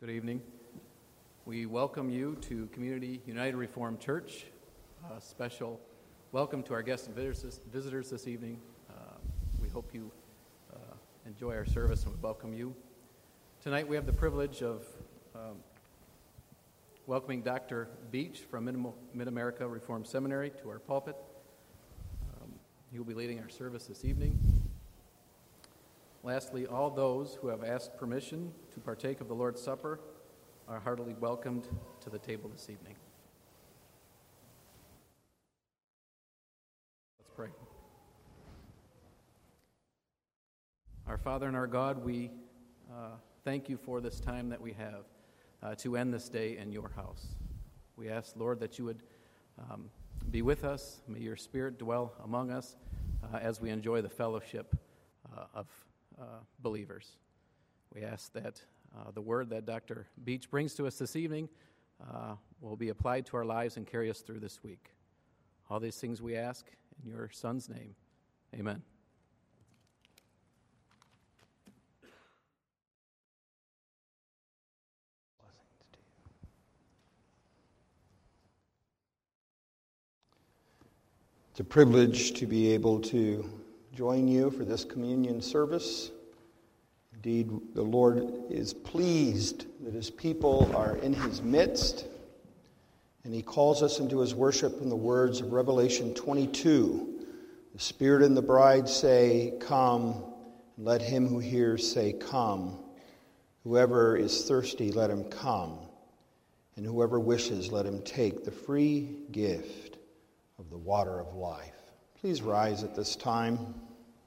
Good evening. We welcome you to Community United Reformed Church. A special welcome to our guests and visitors this evening. We hope you enjoy our service and we welcome you. Tonight we have the privilege of welcoming Dr. Beach from Mid-America Reformed Seminary to our pulpit. He will be leading our service this evening. Lastly, all those who have asked permission to partake of the Lord's Supper are heartily welcomed to the table this evening. Let's pray. Our Father and our God, we thank you for this time that we have to end this day in your house. We ask, Lord, that you would be with us. May your Spirit dwell among us as we enjoy the fellowship of believers. We ask that the word that Dr. Beach brings to us this evening will be applied to our lives and carry us through this week. All these things we ask in your Son's name. Amen. It's a privilege to be able to join you for this communion service. Indeed, the Lord is pleased that his people are in his midst, and he calls us into his worship in the words of Revelation 22. The Spirit and the bride say, "Come," and let him who hears say, "Come." Whoever is thirsty, let him come, and whoever wishes, let him take the free gift of the water of life. Please rise at this time.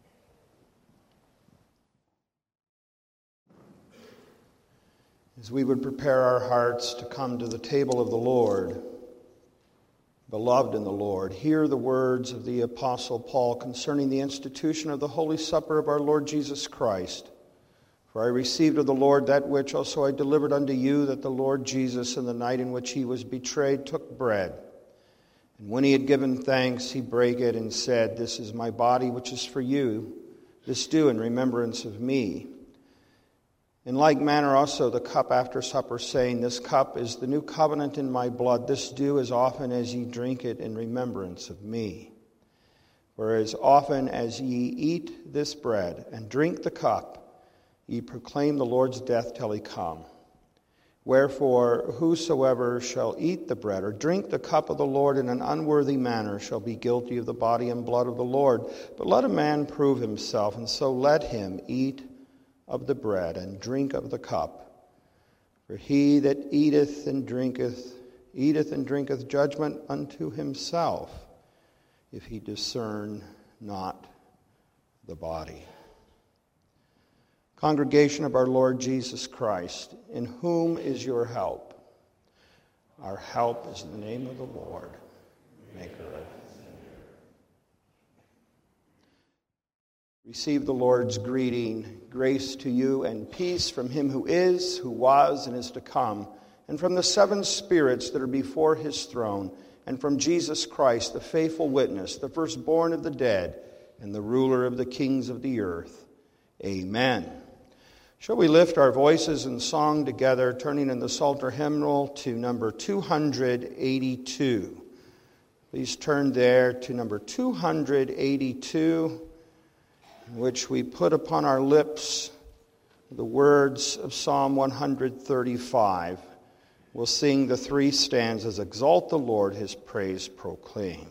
As we would prepare our hearts to come to the table of the Lord, beloved in the Lord, hear the words of the Apostle Paul concerning the institution of the Holy Supper of our Lord Jesus Christ. For I received of the Lord that which also I delivered unto you, that the Lord Jesus, in the night in which he was betrayed, took bread. And when he had given thanks, he brake it and said, "This is my body, which is for you. This do in remembrance of me." In like manner also the cup after supper, saying, "This cup is the new covenant in my blood. This do as often as ye drink it in remembrance of me. For as often as ye eat this bread and drink the cup, ye proclaim the Lord's death till he come. Wherefore, whosoever shall eat the bread or drink the cup of the Lord in an unworthy manner shall be guilty of the body and blood of the Lord. But let a man prove himself, and so let him eat of the bread and drink of the cup. For he that eateth and drinketh judgment unto himself, if he discern not the body." Congregation of our Lord Jesus Christ, in whom is your help? Our help is in the name of the Lord, maker of heaven. Receive the Lord's greeting. Grace to you and peace from him who is, who was, and is to come, and from the seven spirits that are before his throne, and from Jesus Christ, the faithful witness, the firstborn of the dead, and the ruler of the kings of the earth. Amen. Shall we lift our voices in song together, turning in the Psalter hymnal to number 282. Please turn there to number 282, in which we put upon our lips the words of Psalm 135. We'll sing the three stanzas, "Exalt the Lord, his praise proclaim."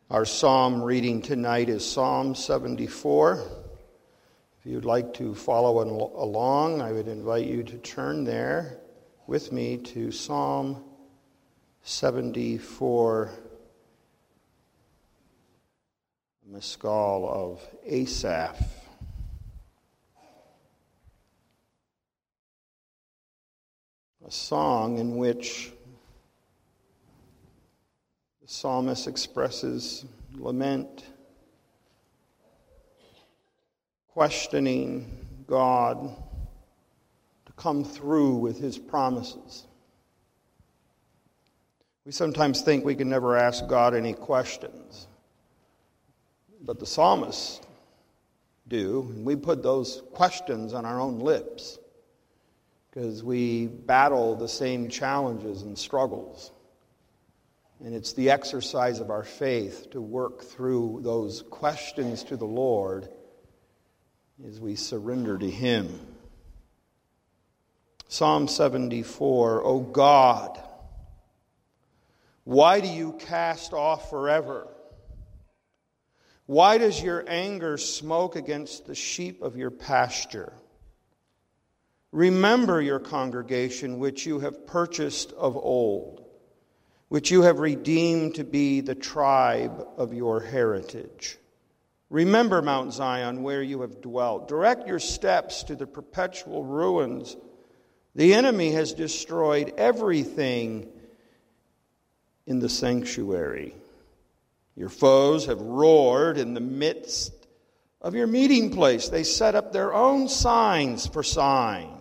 Our psalm reading tonight is Psalm 74. If you'd like to follow along, I would invite you to turn there with me to Psalm 74, Maskil of Asaph. A song in which the psalmist expresses lament, questioning God to come through with his promises. We sometimes think we can never ask God any questions, but the psalmists do, and we put those questions on our own lips because we battle the same challenges and struggles. And it's the exercise of our faith to work through those questions to the Lord as we surrender to him. Psalm 74, O God, why do you cast off forever? Why does your anger smoke against the sheep of your pasture? Remember your congregation which you have purchased of old, which you have redeemed to be the tribe of your heritage. Remember Mount Zion, where you have dwelt. Direct your steps to the perpetual ruins. The enemy has destroyed everything in the sanctuary. Your foes have roared in the midst of your meeting place. They set up their own signs for signs.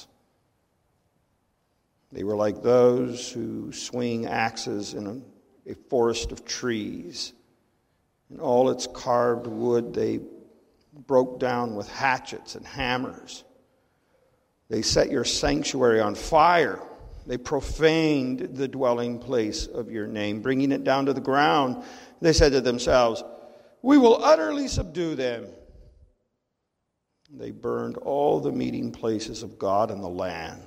They were like those who swing axes in a forest of trees. And all its carved wood they broke down with hatchets and hammers. They set your sanctuary on fire. They profaned the dwelling place of your name, bringing it down to the ground. They said to themselves, we will utterly subdue them. They burned all the meeting places of God in the land.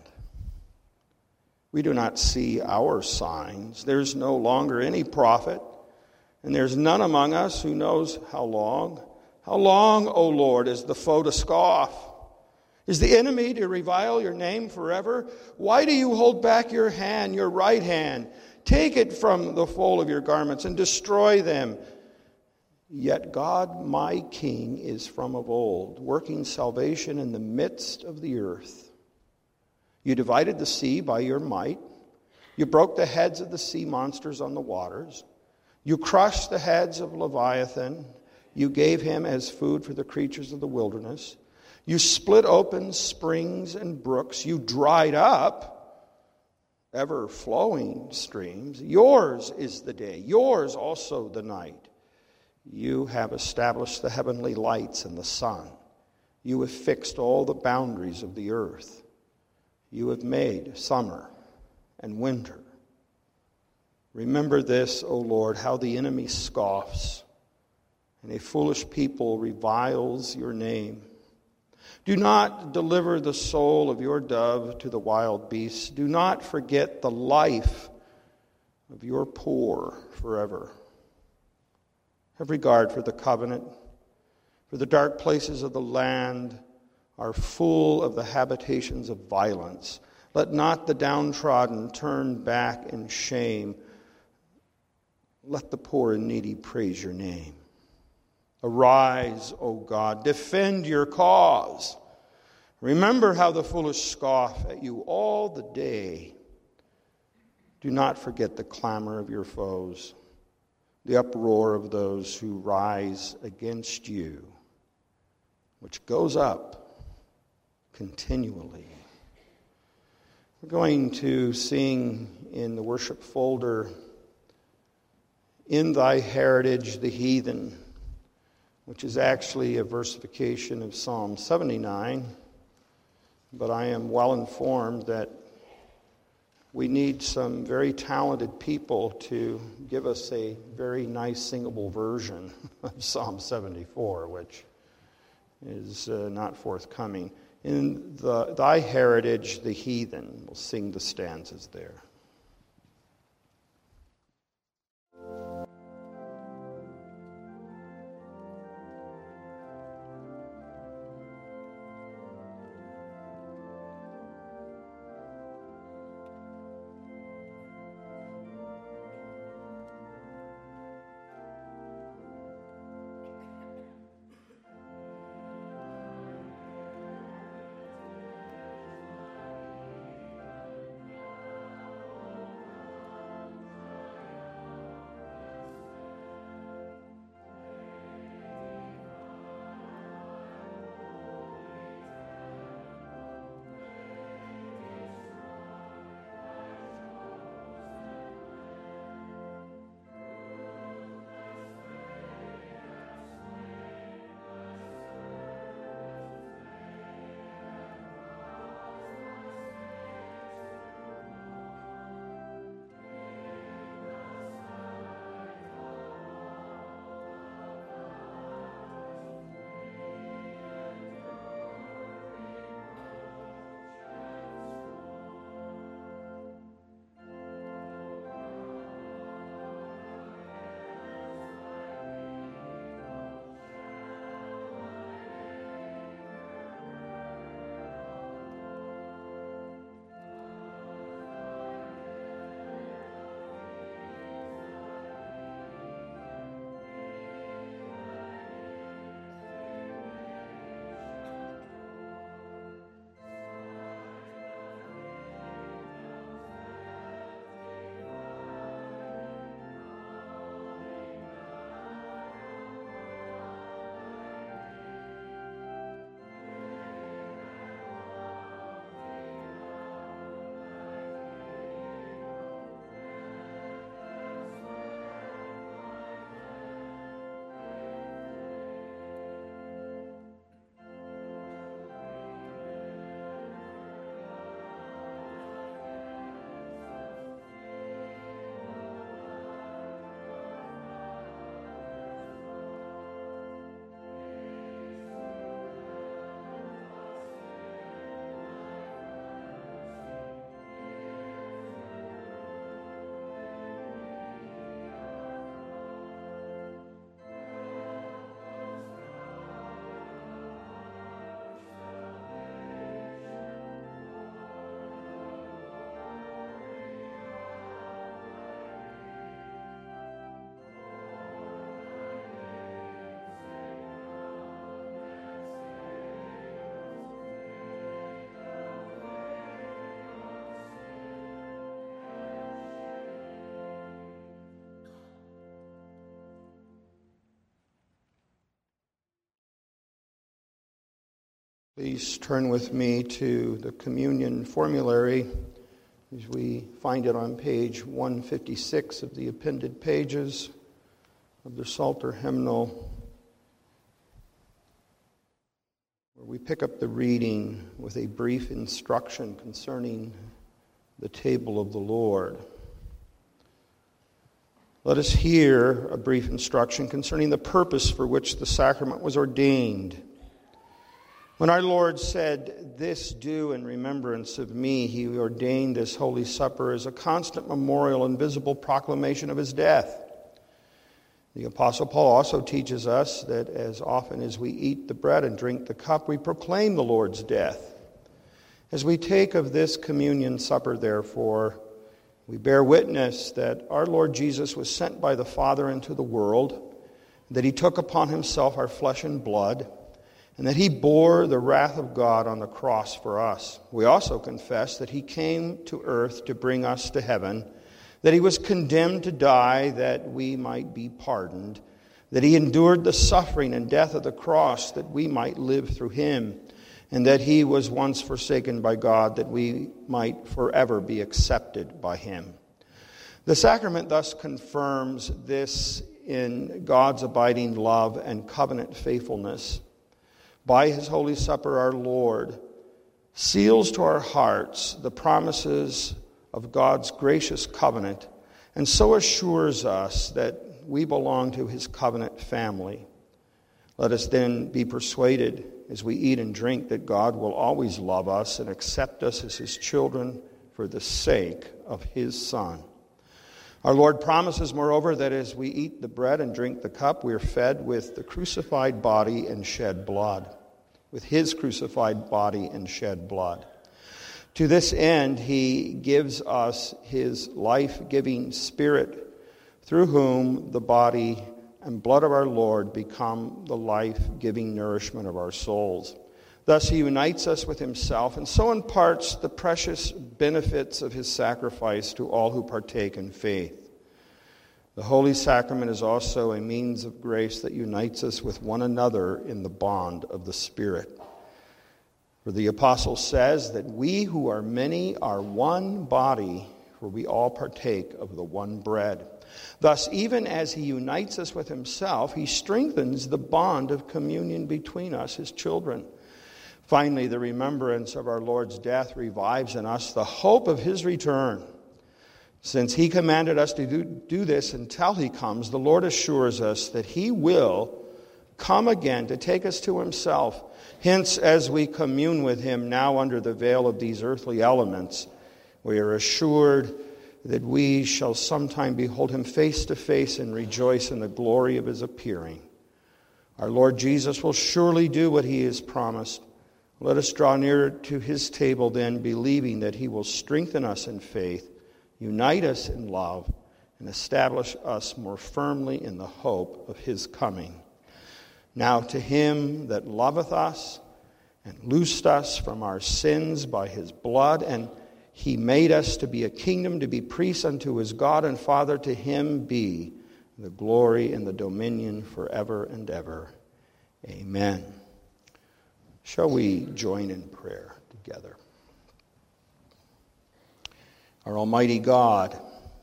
We do not see our signs. There's no longer any prophet, and there's none among us who knows how long. How long, O Lord, is the foe to scoff? Is the enemy to revile your name forever? Why do you hold back your hand, your right hand? Take it from the fold of your garments and destroy them. Yet God, my King, is from of old, working salvation in the midst of the earth. You divided the sea by your might. You broke the heads of the sea monsters on the waters. You crushed the heads of Leviathan. You gave him as food for the creatures of the wilderness. You split open springs and brooks. You dried up ever-flowing streams. Yours is the day. Yours also the night. You have established the heavenly lights and the sun. You have fixed all the boundaries of the earth. You have made summer and winter. Remember this, O Lord, how the enemy scoffs, and a foolish people reviles your name. Do not deliver the soul of your dove to the wild beasts. Do not forget the life of your poor forever. Have regard for the covenant, for the dark places of the land are full of the habitations of violence. Let not the downtrodden turn back in shame. Let the poor and needy praise your name. Arise, O God, defend your cause. Remember how the foolish scoff at you all the day. Do not forget the clamor of your foes, the uproar of those who rise against you, which goes up continually. We're going to sing in the worship folder, In Thy Heritage the Heathen, which is actually a versification of Psalm 79, but I am well informed that we need some very talented people to give us a very nice singable version of Psalm 74, which is not forthcoming. In Thy Heritage, the Heathen. We'll sing the stanzas there. Please turn with me to the communion formulary as we find it on page 156 of the appended pages of the Psalter hymnal, where we pick up the reading with a brief instruction concerning the table of the Lord. Let us hear a brief instruction concerning the purpose for which the sacrament was ordained. When our Lord said, "This do in remembrance of me," he ordained this Holy Supper as a constant memorial and visible proclamation of his death. The Apostle Paul also teaches us that as often as we eat the bread and drink the cup, we proclaim the Lord's death. As we take of this communion supper, therefore, we bear witness that our Lord Jesus was sent by the Father into the world, that he took upon himself our flesh and blood, and that he bore the wrath of God on the cross for us. We also confess that he came to earth to bring us to heaven, that he was condemned to die that we might be pardoned, that he endured the suffering and death of the cross that we might live through him, and that he was once forsaken by God that we might forever be accepted by him. The sacrament thus confirms this in God's abiding love and covenant faithfulness. By his Holy Supper, our Lord seals to our hearts the promises of God's gracious covenant, and so assures us that we belong to his covenant family. Let us then be persuaded as we eat and drink that God will always love us and accept us as his children for the sake of his Son. Our Lord promises, moreover, that as we eat the bread and drink the cup, we are fed with the crucified body and shed blood, with his crucified body and shed blood. To this end, he gives us his life-giving Spirit, through whom the body and blood of our Lord become the life-giving nourishment of our souls. Thus he unites us with himself and so imparts the precious benefits of his sacrifice to all who partake in faith. The Holy Sacrament is also a means of grace that unites us with one another in the bond of the Spirit. For the Apostle says that we who are many are one body, for we all partake of the one bread. Thus, even as he unites us with himself, he strengthens the bond of communion between us, his children. Finally, the remembrance of our Lord's death revives in us the hope of his return. Since he commanded us to do this until he comes, the Lord assures us that he will come again to take us to himself. Hence, as we commune with him now under the veil of these earthly elements, we are assured that we shall sometime behold him face to face and rejoice in the glory of his appearing. Our Lord Jesus will surely do what he has promised. Let us draw near to his table then, believing that he will strengthen us in faith, unite us in love, and establish us more firmly in the hope of his coming. Now to him that loveth us and loosed us from our sins by his blood, and he made us to be a kingdom, to be priests unto his God and Father, to him be the glory and the dominion forever and ever. Amen. Shall we join in prayer together? Our Almighty God,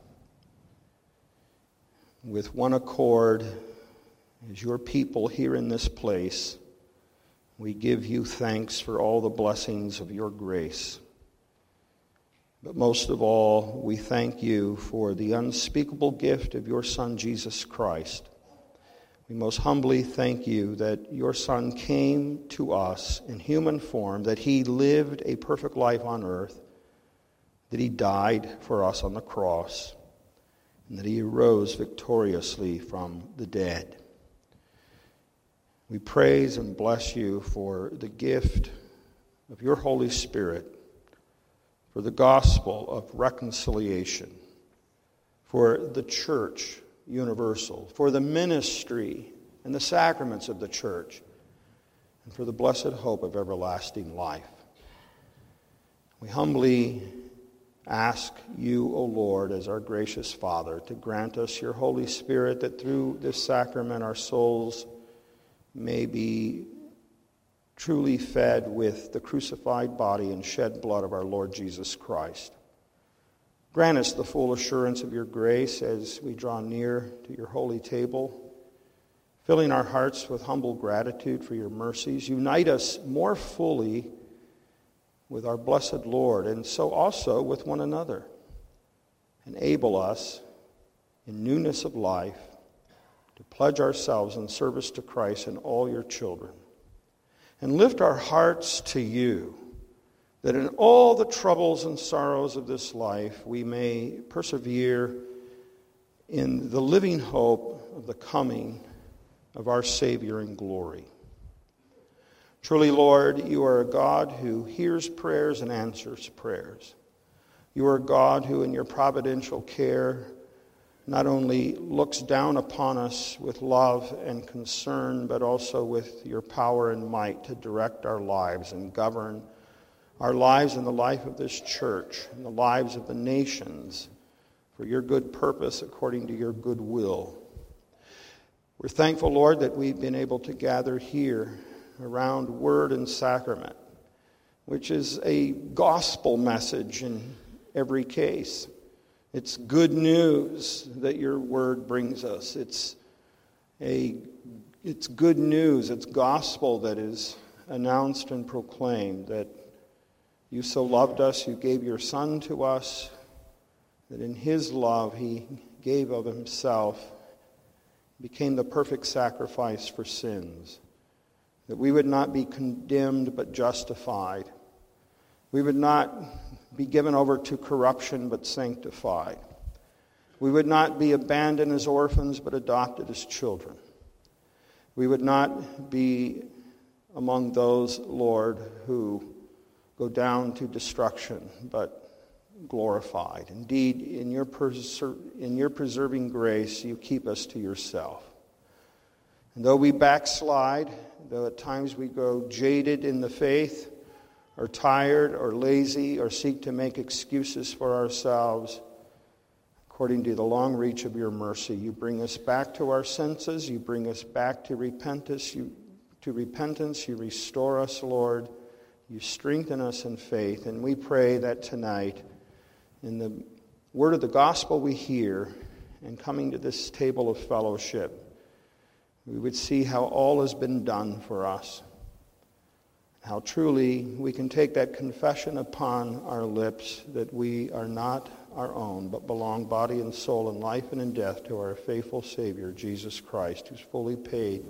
with one accord, as your people here in this place, we give you thanks for all the blessings of your grace. But most of all, we thank you for the unspeakable gift of your Son, Jesus Christ. We most humbly thank you that your Son came to us in human form, that he lived a perfect life on earth, that he died for us on the cross, and that he arose victoriously from the dead. We praise and bless you for the gift of your Holy Spirit, for the gospel of reconciliation, for the church universal, for the ministry and the sacraments of the church, and for the blessed hope of everlasting life. We humbly ask you, O Lord, as our gracious Father, to grant us your Holy Spirit, that through this sacrament our souls may be truly fed with the crucified body and shed blood of our Lord Jesus Christ. Grant us the full assurance of your grace as we draw near to your holy table, filling our hearts with humble gratitude for your mercies. Unite us more fully with our blessed Lord, and so also with one another. Enable us in newness of life to pledge ourselves in service to Christ and all your children. And lift our hearts to you, that in all the troubles and sorrows of this life we may persevere in the living hope of the coming of our Savior in glory. Truly, Lord, you are a God who hears prayers and answers prayers. You are a God who, in your providential care, not only looks down upon us with love and concern, but also with your power and might to direct our lives and govern our lives and the life of this church and the lives of the nations for your good purpose according to your good will. We're thankful, Lord, that we've been able to gather here around word and sacrament, which is a gospel message in every case. It's good news that your word brings us. It's good news. It's gospel that is announced and proclaimed, that you so loved us, you gave your Son to us, that in his love he gave of himself, became the perfect sacrifice for sins, that we would not be condemned but justified. We would not be given over to corruption but sanctified. We would not be abandoned as orphans but adopted as children. We would not be among those, Lord, who go down to destruction but glorified. Indeed, in your preserving grace, you keep us to yourself. And though we backslide, though at times we grow jaded in the faith, or tired, or lazy, or seek to make excuses for ourselves, according to the long reach of your mercy, you bring us back to our senses, you bring us back to repentance, you restore us, Lord, you strengthen us in faith, and we pray that tonight, in the word of the gospel we hear, and coming to this table of fellowship, we would see how all has been done for us. How truly we can take that confession upon our lips that we are not our own, but belong body and soul in life and in death to our faithful Savior, Jesus Christ, who's fully paid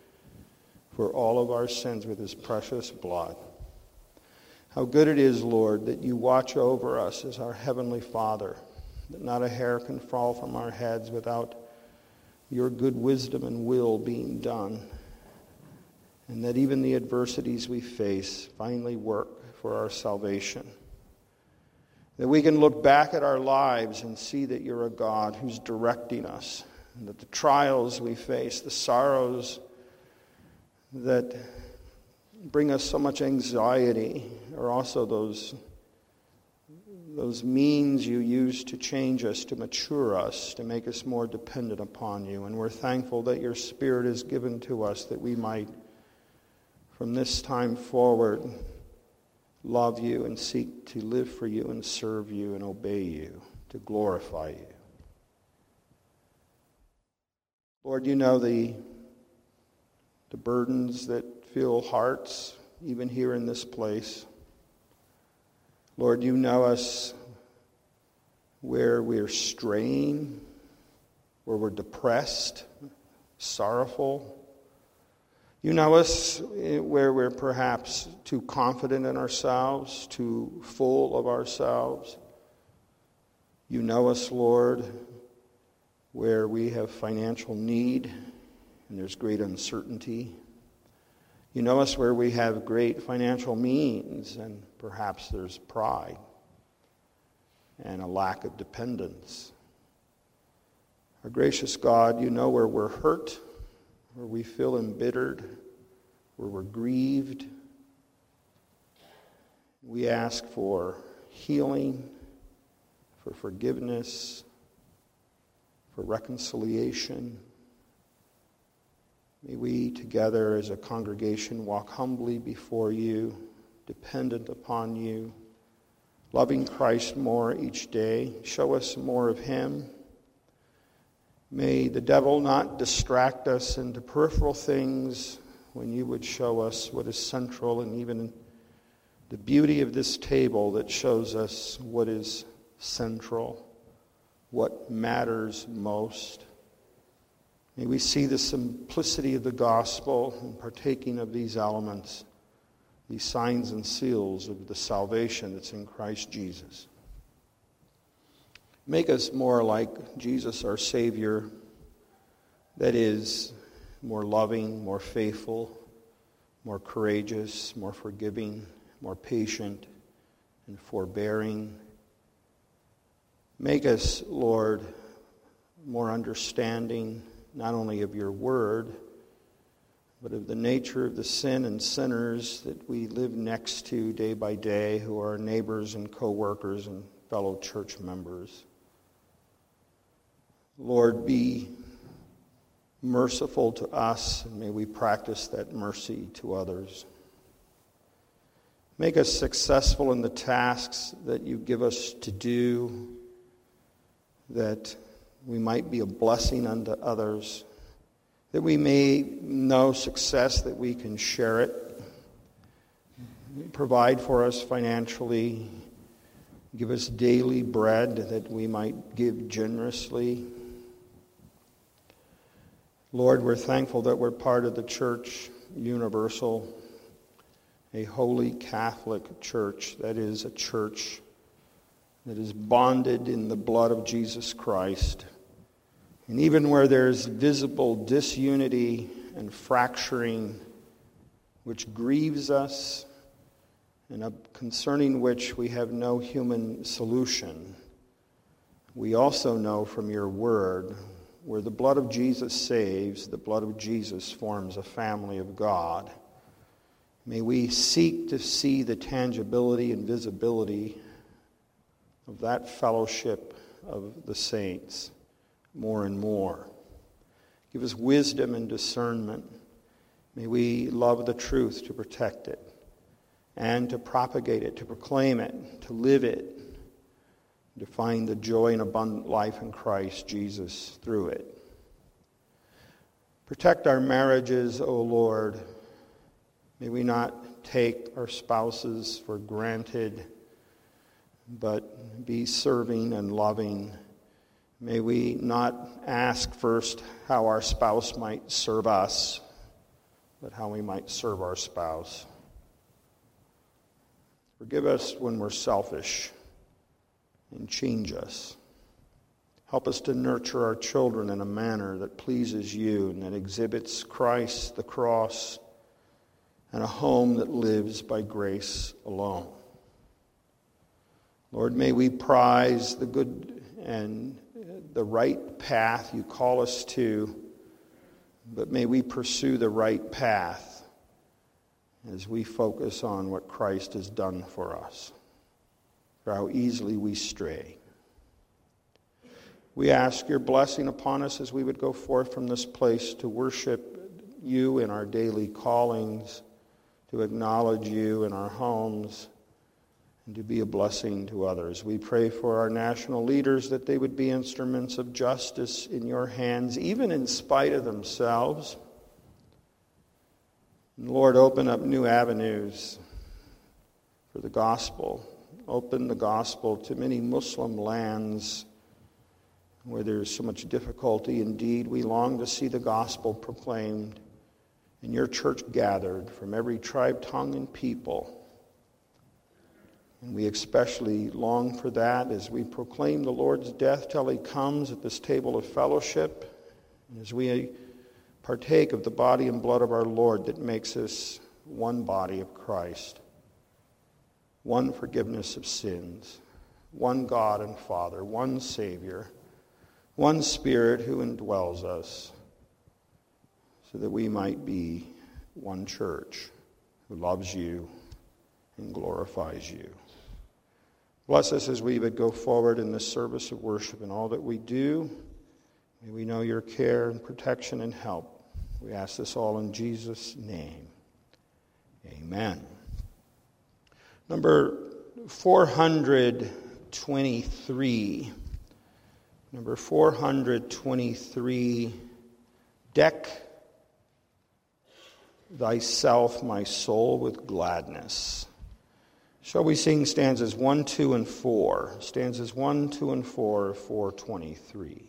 for all of our sins with his precious blood. How good it is, Lord, that you watch over us as our Heavenly Father, that not a hair can fall from our heads without your good wisdom and will being done, and that even the adversities we face finally work for our salvation. That we can look back at our lives and see that you're a God who's directing us, and that the trials we face, the sorrows that bring us so much anxiety, are also those means you use to change us, to mature us, to make us more dependent upon you. And we're thankful that your Spirit is given to us that we might, from this time forward, love you and seek to live for you and serve you and obey you, to glorify you. Lord, you know the burdens that fill hearts, even here in this place. Lord, you know us where we're straying, where we're depressed, sorrowful. You know us where we're perhaps too confident in ourselves, too full of ourselves. You know us, Lord, where we have financial need and there's great uncertainty. You know us where we have great financial means and perhaps there's pride and a lack of dependence. Our gracious God, you know where we're hurt, where we feel embittered, where we're grieved. We ask for healing, for forgiveness, for reconciliation. May we together as a congregation walk humbly before you, dependent upon you, loving Christ more each day. Show us more of him. May the devil not distract us into peripheral things when you would show us what is central, and even the beauty of this table that shows us what is central, what matters most. May we see the simplicity of the gospel in partaking of these elements, these signs and seals of the salvation that's in Christ Jesus. Make us more like Jesus, our Savior, that is, more loving, more faithful, more courageous, more forgiving, more patient, and forbearing. Make us, Lord, more understanding, not only of your word, but of the nature of the sin and sinners that we live next to day by day, who are neighbors and co-workers and fellow church members. Lord, be merciful to us, and may we practice that mercy to others. Make us successful in the tasks that you give us to do, that we might be a blessing unto others, that we may know success, that we can share it. Provide for us financially. Give us daily bread that we might give generously. Lord, we're thankful that we're part of the Church Universal, a holy Catholic church, that is a church that is bonded in the blood of Jesus Christ. And even where there's visible disunity and fracturing, which grieves us, and concerning which we have no human solution, we also know from your word, where the blood of Jesus saves, the blood of Jesus forms a family of God. May we seek to see the tangibility and visibility of that fellowship of the saints more and more. Give us wisdom and discernment. May we love the truth to protect it and to propagate it, to proclaim it, to live it, to find the joy and abundant life in Christ Jesus through it. Protect our marriages, O Lord. May we not take our spouses for granted, but be serving and loving. May we not ask first how our spouse might serve us, but how we might serve our spouse. Forgive us when we're selfish, and change us. Help us to nurture our children in a manner that pleases you and that exhibits Christ, the cross, and a home that lives by grace alone. Lord, may we prize the good and the right path you call us to, but may we pursue the right path as we focus on what Christ has done for us, for how easily we stray. We ask your blessing upon us as we would go forth from this place to worship you in our daily callings, to acknowledge you in our homes, and to be a blessing to others. We pray for our national leaders that they would be instruments of justice in your hands, even in spite of themselves. And Lord, open up new avenues for the gospel. Open the gospel to many Muslim lands where there's so much difficulty. Indeed, we long to see the gospel proclaimed and your church gathered from every tribe, tongue, and people. And we especially long for that as we proclaim the Lord's death till he comes at this table of fellowship, and as we partake of the body and blood of our Lord that makes us one body of Christ, one forgiveness of sins, one God and Father, one Savior, one Spirit who indwells us, so that we might be one church who loves you and glorifies you. Bless us as we would go forward in this service of worship and all that we do. May we know your care and protection and help. We ask this all in Jesus' name. Amen. Number 423. Number 423. Deck thyself, my soul, with gladness. Shall we sing stanzas 1, 2, and 4? Stanzas 1, 2, and 4, 423.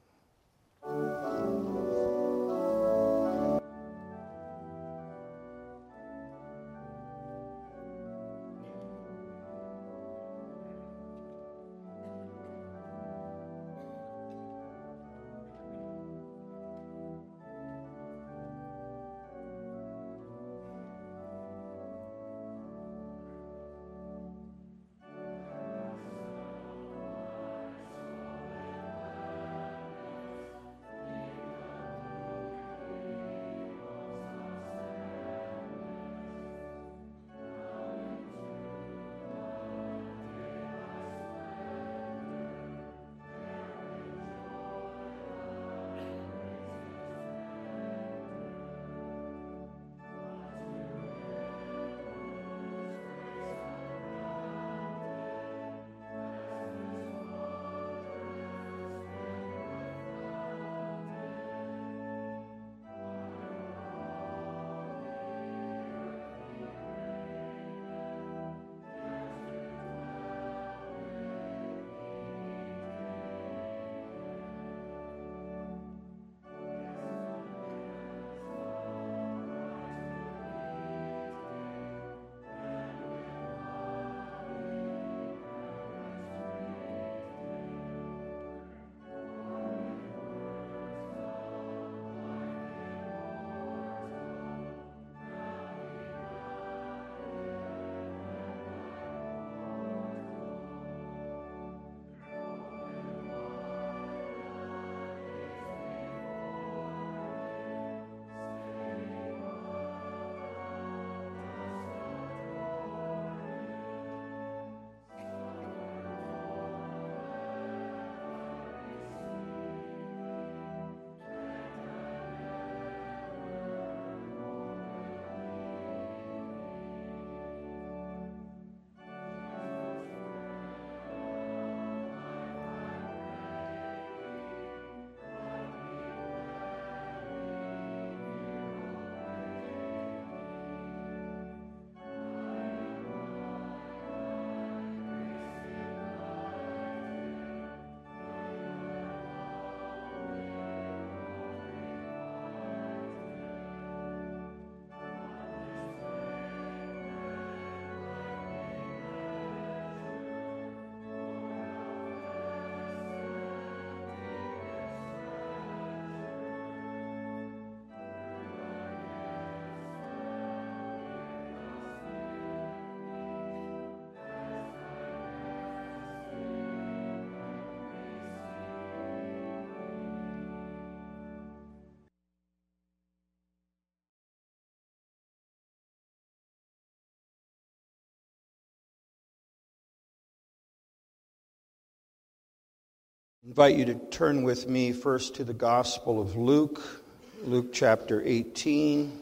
I invite you to turn with me first to the Gospel of Luke, Luke chapter 18.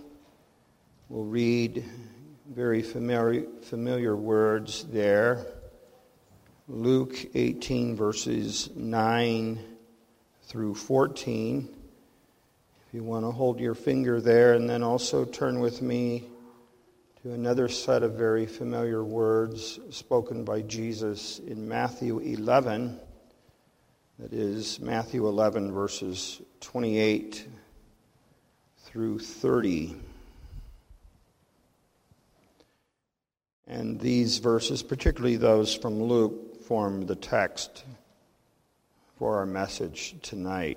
We'll read very familiar words there. Luke 18, verses 9 through 14. If you want to hold your finger there, and then also turn with me to another set of very familiar words spoken by Jesus in Matthew 11. That is Matthew 11, verses 28 through 30. And these verses, particularly those from Luke, form the text for our message tonight.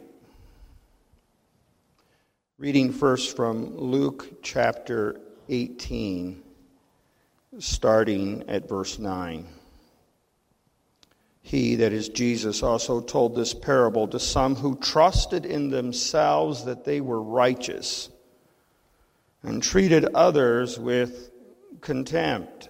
Reading first from Luke chapter 18, starting at verse 9. He, that is Jesus, also told this parable to some who trusted in themselves that they were righteous and treated others with contempt.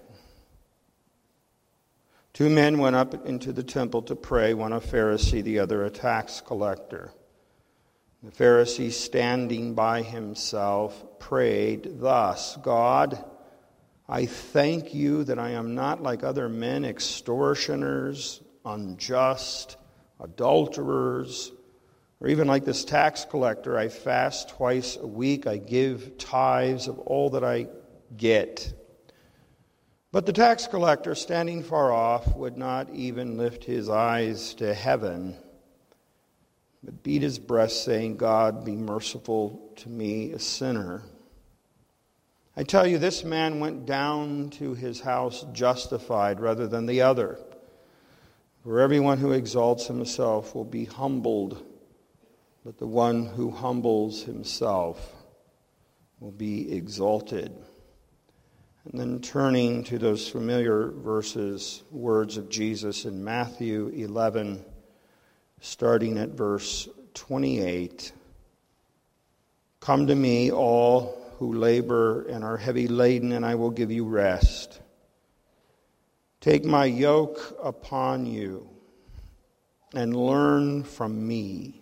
2 men went up into the temple to pray, one a Pharisee, the other a tax collector. The Pharisee, standing by himself, prayed thus, God, I thank you that I am not like other men, extortioners, unjust, adulterers, or even like this tax collector. I fast twice a week. I give tithes of all that I get. But the tax collector, standing far off, would not even lift his eyes to heaven, but beat his breast, saying, God, be merciful to me, a sinner. I tell you, this man went down to his house justified rather than the other. For everyone who exalts himself will be humbled, but the one who humbles himself will be exalted. And then turning to those familiar verses, words of Jesus in Matthew 11, starting at verse 28. Come to me, all who labor and are heavy laden, and I will give you rest. Take my yoke upon you and learn from me,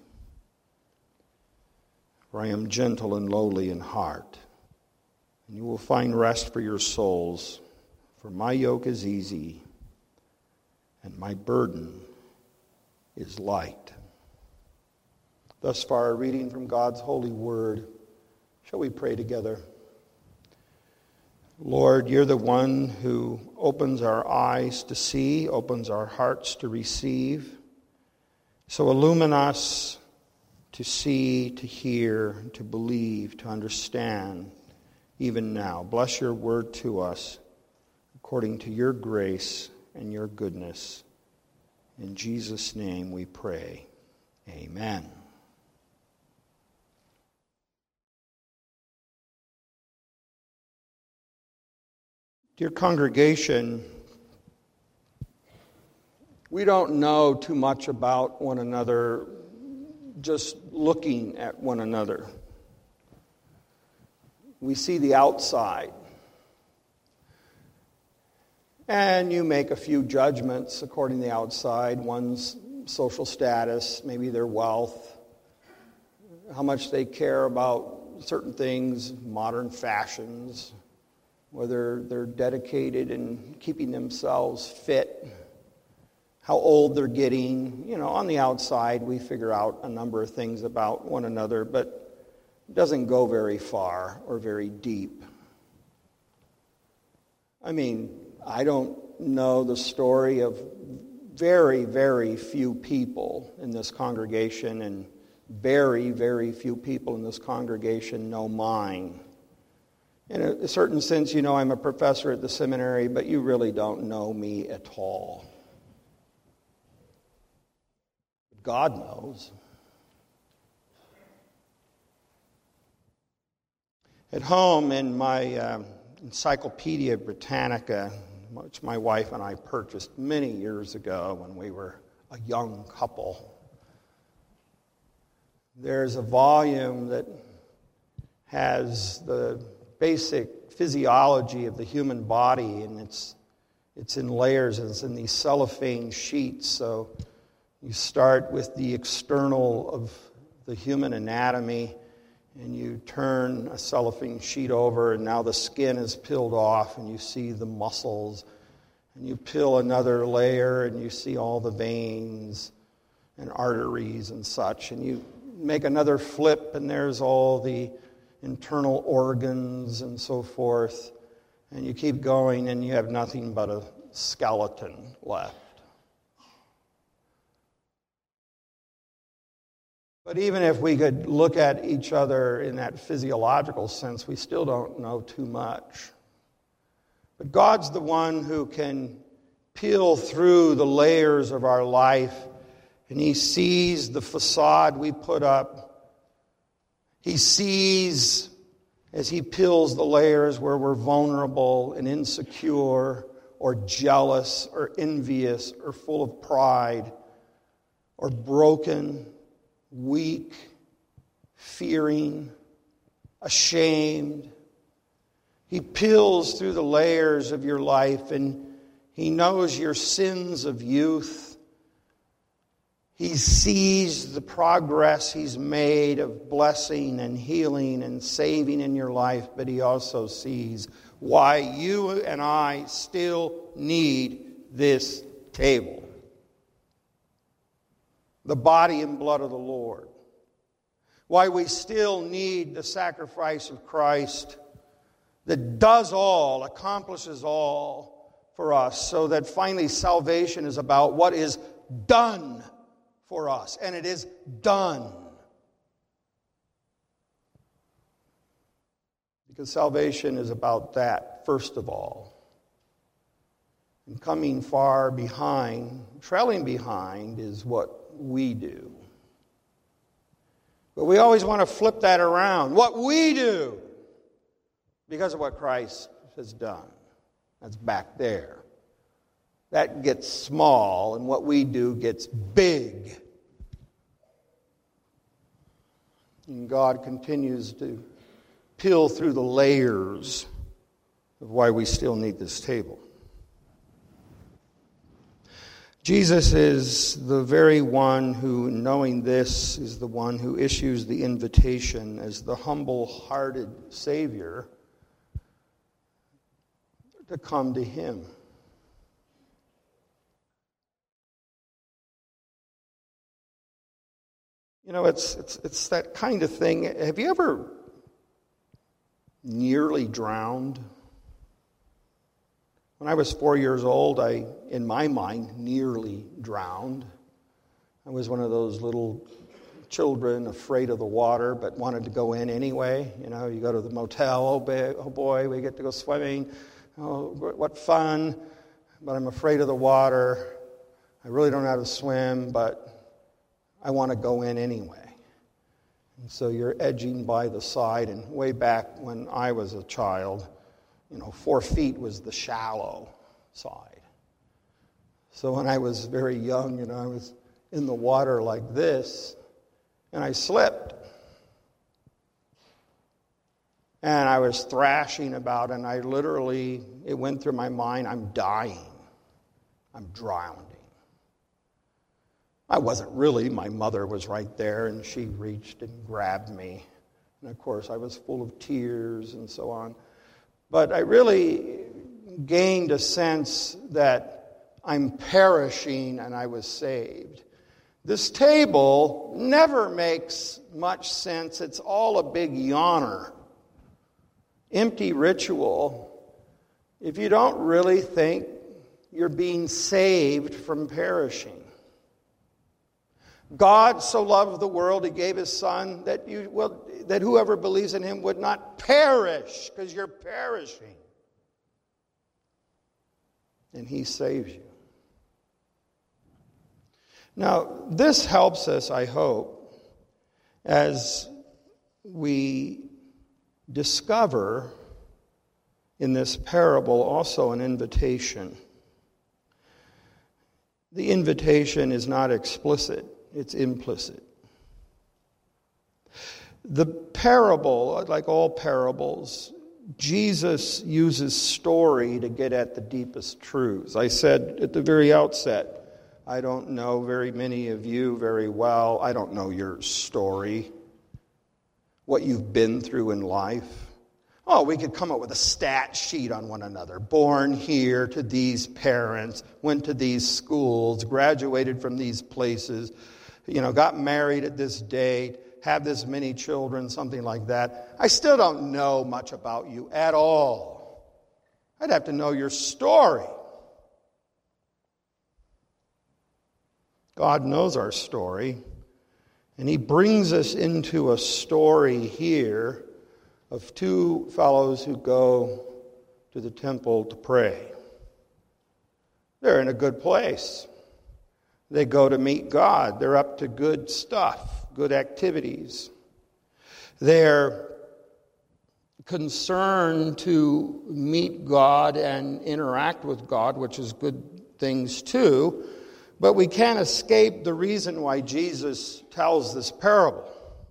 for I am gentle and lowly in heart, and you will find rest for your souls. For my yoke is easy, and my burden is light. Thus far, a reading from God's holy word. Shall we pray together? Lord, you're the one who opens our eyes to see, opens our hearts to receive. So illumine us to see, to hear, to believe, to understand, even now. Bless your word to us according to your grace and your goodness. In Jesus' name we pray. Amen. Dear congregation, we don't know too much about one another just looking at one another. We see the outside. And you make a few judgments according to the outside, one's social status, maybe their wealth, how much they care about certain things, modern fashions, whether they're dedicated in keeping themselves fit, how old they're getting. You know, on the outside, we figure out a number of things about one another, but it doesn't go very far or very deep. I mean, I don't know the story of very, very few people in this congregation, and very, very few people in this congregation know mine. In a certain sense, you know, I'm a professor at the seminary, but you really don't know me at all. God knows. At home, in my Encyclopedia Britannica, which my wife and I purchased many years ago when we were a young couple, there's a volume that has the basic physiology of the human body, and it's in layers, and it's in these cellophane sheets. So you start with the external of the human anatomy, and you turn a cellophane sheet over, and now the skin is peeled off, and you see the muscles. And you peel another layer, and you see all the veins and arteries and such. And you make another flip, and there's all the internal organs and so forth. And you keep going, and you have nothing but a skeleton left. But even if we could look at each other in that physiological sense, we still don't know too much. But God's the one who can peel through the layers of our life, and He sees the facade we put up. He sees, as He peels the layers, where we're vulnerable and insecure or jealous or envious or full of pride or broken, weak, fearing, ashamed. He peels through the layers of your life, and He knows your sins of youth. He sees the progress He's made of blessing and healing and saving in your life, but He also sees why you and I still need this table. The body and blood of the Lord. Why we still need the sacrifice of Christ that does all, accomplishes all for us, so that finally salvation is about what is done for us. And it is done. Because salvation is about that, first of all. And coming far behind, trailing behind, is what we do. But we always want to flip that around. What we do, because of what Christ has done. That's back there. That gets small, and what we do gets big. And God continues to peel through the layers of why we still need this table. Jesus is the very one who, knowing this, is the one who issues the invitation as the humble-hearted Savior to come to Him. You know, it's that kind of thing. Have you ever nearly drowned? When I was 4 years old, I, in my mind, nearly drowned. I was one of those little children afraid of the water, but wanted to go in anyway. You know, you go to the motel, oh boy, we get to go swimming. Oh, what fun. But I'm afraid of the water. I really don't know how to swim, but I want to go in anyway. And so you're edging by the side, and way back when I was a child, 4 feet was the shallow side. So when I was very young, I was in the water like this, and I slipped. And I was thrashing about, and it went through my mind, I'm dying. I'm drowning. I wasn't really. My mother was right there, and she reached and grabbed me. And of course, I was full of tears and so on. But I really gained a sense that I'm perishing and I was saved. This table never makes much sense. It's all a big yawner. Empty ritual. If you don't really think you're being saved from perishing. God so loved the world, He gave His Son that whoever believes in Him would not perish, because you're perishing. And He saves you. Now, this helps us, I hope, as we discover in this parable also an invitation. The invitation is not explicit. It's implicit. The parable, like all parables, Jesus uses story to get at the deepest truths. I said at the very outset, I don't know very many of you very well. I don't know your story, what you've been through in life. Oh, we could come up with a stat sheet on one another. Born here to these parents, went to these schools, graduated from these places, got married at this date, have this many children, something like that. I still don't know much about you at all. I'd have to know your story. God knows our story, and He brings us into a story here of two fellows who go to the temple to pray. They're in a good place. They go to meet God. They're up to good stuff, good activities. They're concerned to meet God and interact with God, which is good things too. But we can't escape the reason why Jesus tells this parable.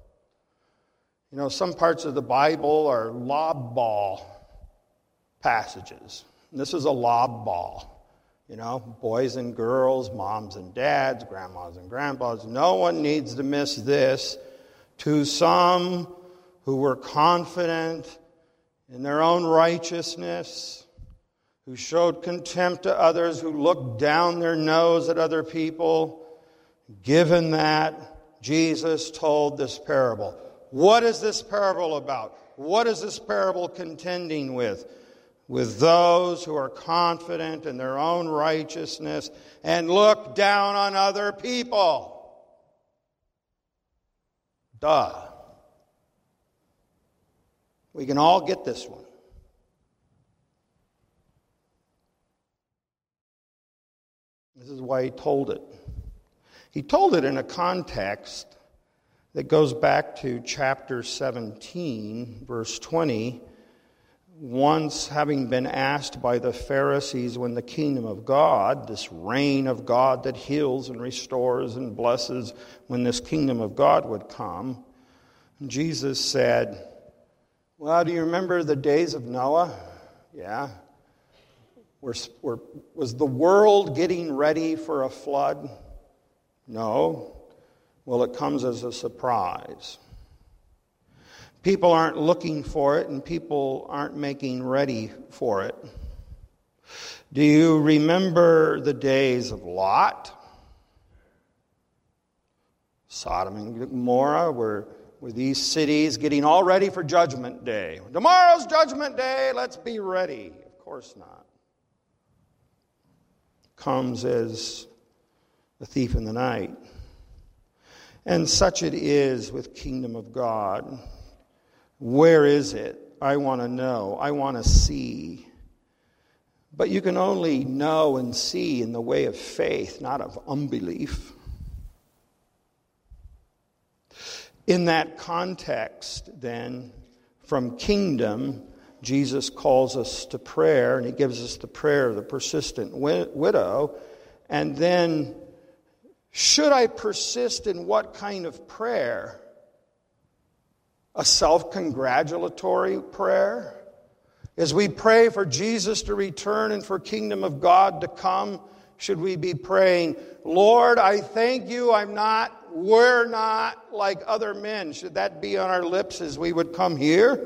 Some parts of the Bible are lob ball passages. This is a lob ball. Boys and girls, moms and dads, grandmas and grandpas. No one needs to miss this. To some who were confident in their own righteousness, who showed contempt to others, who looked down their nose at other people, given that, Jesus told this parable. What is this parable about? What is this parable contending with? With those who are confident in their own righteousness and look down on other people. Duh. We can all get this one. This is why he told it. He told it in a context that goes back to chapter 17, verse 20. Once having been asked by the Pharisees when the kingdom of God, this reign of God that heals and restores and blesses, when this kingdom of God would come, Jesus said, well, do you remember the days of Noah? Yeah. Was the world getting ready for a flood? No. Well, it comes as a surprise. People aren't looking for it, and people aren't making ready for it. Do you remember the days of Lot? Sodom and Gomorrah were these cities getting all ready for Judgment Day. Tomorrow's Judgment Day, let's be ready. Of course not. Comes as a thief in the night. And such it is with kingdom of God. Where is it? I want to know. I want to see. But you can only know and see in the way of faith, not of unbelief. In that context, then, from kingdom, Jesus calls us to prayer, and he gives us the prayer of the persistent widow. And then, should I persist in what kind of prayer? A self-congratulatory prayer? As we pray for Jesus to return and for kingdom of God to come, should we be praying, Lord, I thank you, we're not like other men. Should that be on our lips as we would come here?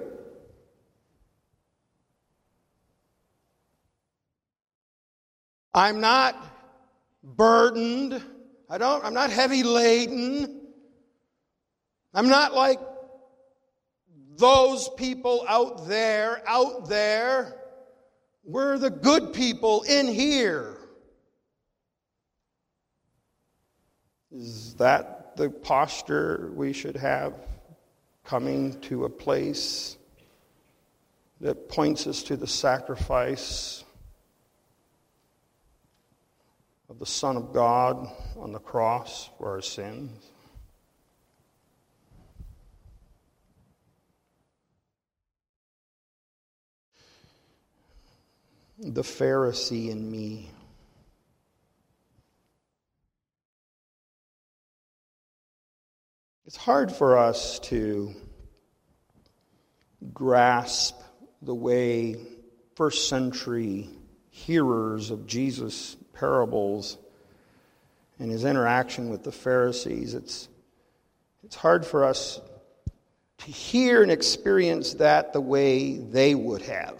I'm not burdened. I'm not heavy laden. I'm not like those people out there. We're the good people in here. Is that the posture we should have coming to a place that points us to the sacrifice of the Son of God on the cross for our sins? The Pharisee in me. It's hard for us to grasp the way first century hearers of Jesus' parables and his interaction with the Pharisees. It's hard for us to hear and experience that the way they would have.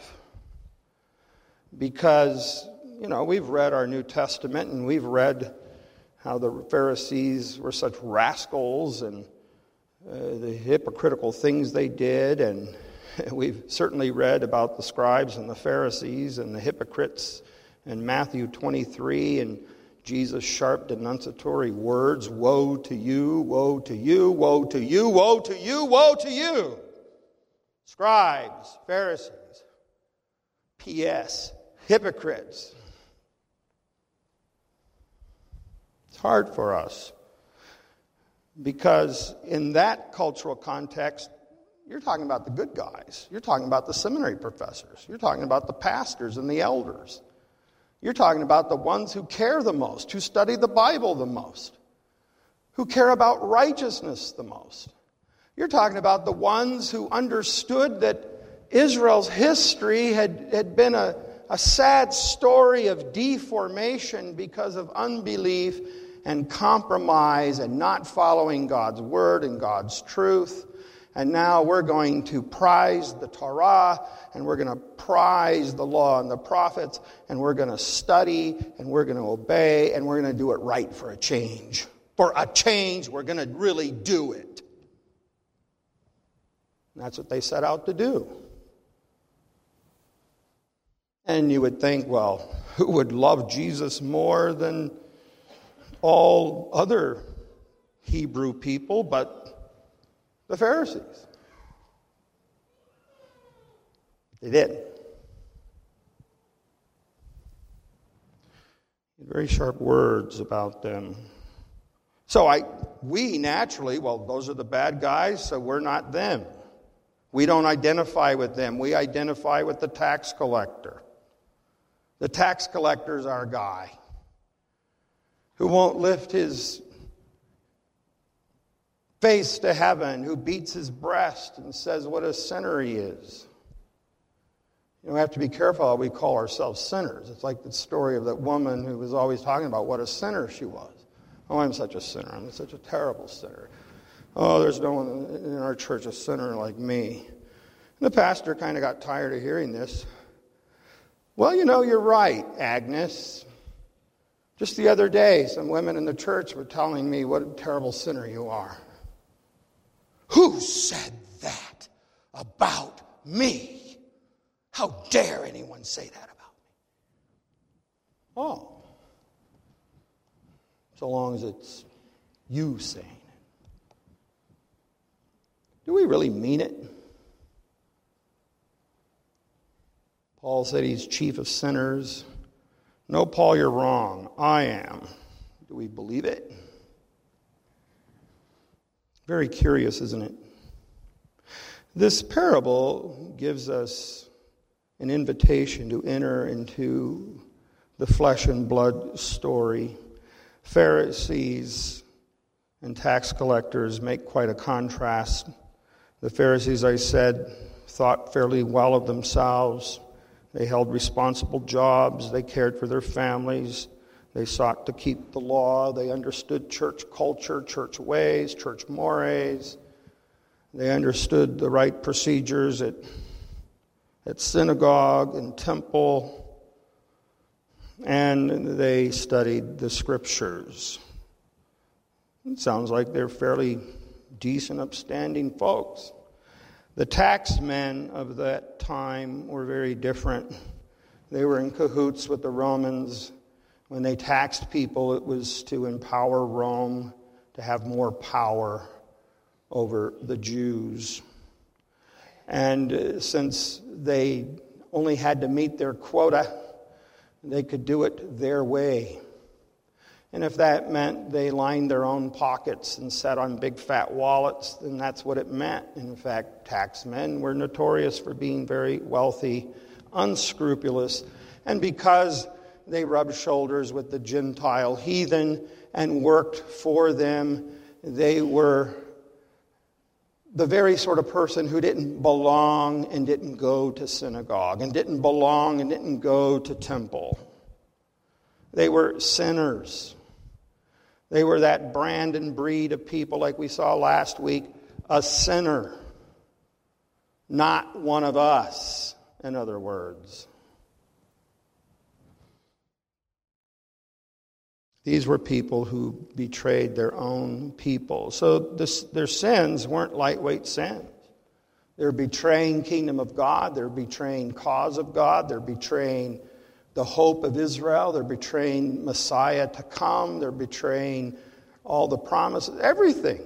Because, we've read our New Testament and we've read how the Pharisees were such rascals and the hypocritical things they did. And we've certainly read about the scribes and the Pharisees and the hypocrites in Matthew 23 and Jesus' sharp denunciatory words, woe to you, woe to you, woe to you, woe to you, woe to you. Scribes, Pharisees, P.S., hypocrites. It's hard for us because in that cultural context, you're talking about the good guys. You're talking about the seminary professors. You're talking about the pastors and the elders. You're talking about the ones who care the most, who study the Bible the most, who care about righteousness the most. You're talking about the ones who understood that Israel's history had been a a sad story of deformation because of unbelief and compromise and not following God's word and God's truth. And now we're going to prize the Torah, and we're going to prize the law and the prophets, and we're going to study, and we're going to obey, and we're going to do it right for a change. For a change, we're going to really do it. And that's what they set out to do. And you would think, well, who would love Jesus more than all other Hebrew people but the Pharisees? They didn't. Very sharp words about them. So we naturally, well, those are the bad guys, so we're not them. We don't identify with them. We identify with the tax collector. The tax collector's our guy who won't lift his face to heaven, who beats his breast and says what a sinner he is. You know, we have to be careful how we call ourselves sinners. It's like the story of that woman who was always talking about what a sinner she was. Oh, I'm such a sinner. I'm such a terrible sinner. Oh, there's no one in our church a sinner like me. And the pastor kind of got tired of hearing this. Well, you know, you're right, Agnes. Just the other day, some women in the church were telling me what a terrible sinner you are. Who said that about me? How dare anyone say that about me? Oh. So long as it's you saying it. Do we really mean it? Paul said he's chief of sinners. No, Paul, you're wrong. I am. Do we believe it? Very curious, isn't it? This parable gives us an invitation to enter into the flesh and blood story. Pharisees and tax collectors make quite a contrast. The Pharisees, I said, thought fairly well of themselves. They held responsible jobs. They cared for their families. They sought to keep the law. They understood church culture, church ways, church mores. They understood the right procedures at synagogue and temple. And they studied the scriptures. It sounds like they're fairly decent, upstanding folks. The taxmen of that time were very different. They were in cahoots with the Romans. When they taxed people, it was to empower Rome to have more power over the Jews. And since they only had to meet their quota, they could do it their way. And if that meant they lined their own pockets and sat on big fat wallets, then that's what it meant. In fact, taxmen were notorious for being very wealthy, unscrupulous, and because they rubbed shoulders with the Gentile heathen and worked for them, they were the very sort of person who didn't belong and didn't go to synagogue and didn't belong and didn't go to temple. They were sinners. They were that brand and breed of people like we saw last week, a sinner, not one of us, in other words. These were people who betrayed their own people. So their sins weren't lightweight sins. They're betraying kingdom of God. They're betraying cause of God. They're betraying the hope of Israel. They're betraying Messiah to come. They're betraying all the promises, everything.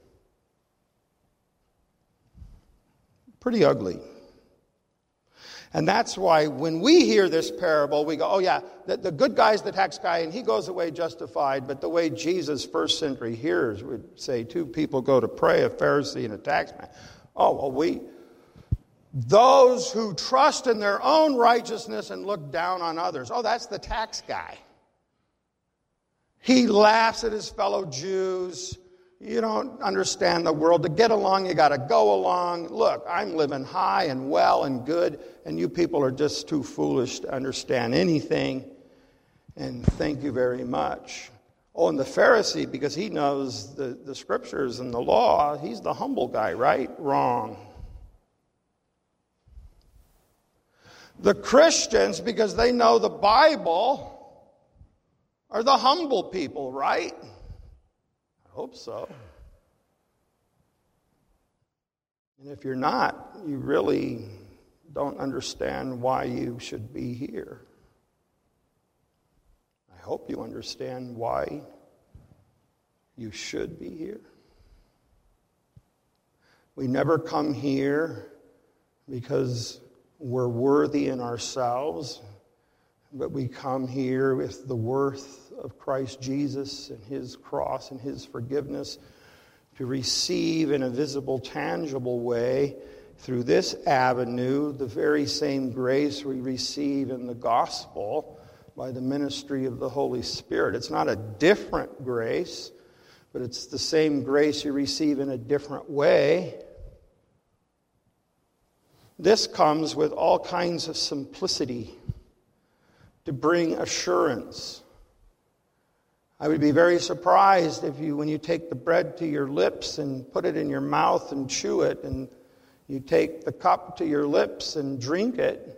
Pretty ugly. And that's why when we hear this parable, we go, oh yeah, the good guy's the tax guy and he goes away justified. But the way Jesus, first century hearers, would say two people go to pray, a Pharisee and a taxman. Oh, well, those who trust in their own righteousness and look down on others. Oh, that's the tax guy. He laughs at his fellow Jews You don't understand the world. To get along, you got to go along. Look, I'm living high and well and good, and you people are just too foolish to understand anything. And thank you very much. Oh, and the Pharisee, because he knows the scriptures and the law, he's the humble guy, right? Wrong. The Christians, because they know the Bible, are the humble people, right? I hope so. And if you're not, you really don't understand why you should be here. I hope you understand why you should be here. We never come here because we're worthy in ourselves, but we come here with the worth of Christ Jesus and His cross and His forgiveness to receive in a visible, tangible way through this avenue the very same grace we receive in the gospel by the ministry of the Holy Spirit. It's not a different grace, but it's the same grace you receive in a different way. This comes with all kinds of simplicity to bring assurance. I would be very surprised if when you take the bread to your lips and put it in your mouth and chew it, and you take the cup to your lips and drink it,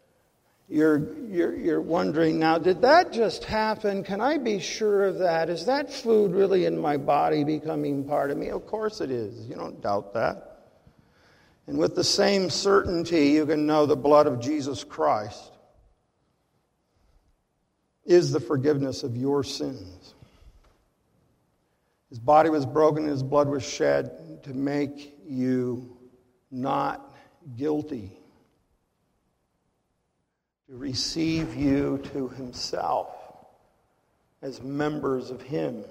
you're wondering, now, did that just happen? Can I be sure of that? Is that food really in my body becoming part of me? Of course it is. You don't doubt that. And with the same certainty, you can know the blood of Jesus Christ is the forgiveness of your sins. His body was broken, His blood was shed to make you not guilty, to receive you to Himself as members of Him.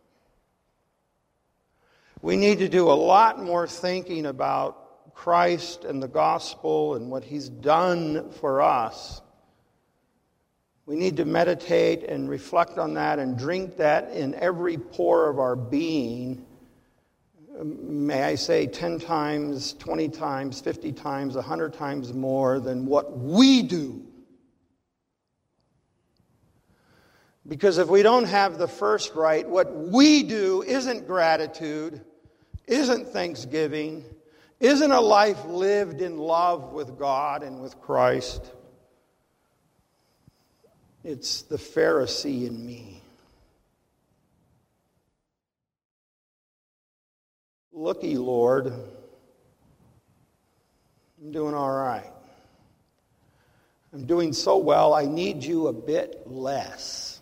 We need to do a lot more thinking about Christ and the gospel and what He's done for us. We need to meditate and reflect on that and drink that in every pore of our being. May I say 10 times, 20 times, 50 times, 100 times more than what we do. Because if we don't have the first right, what we do isn't gratitude, isn't thanksgiving, isn't a life lived in love with God and with Christ. It's the Pharisee in me. Looky, Lord, I'm doing all right. I'm doing so well, I need you a bit less.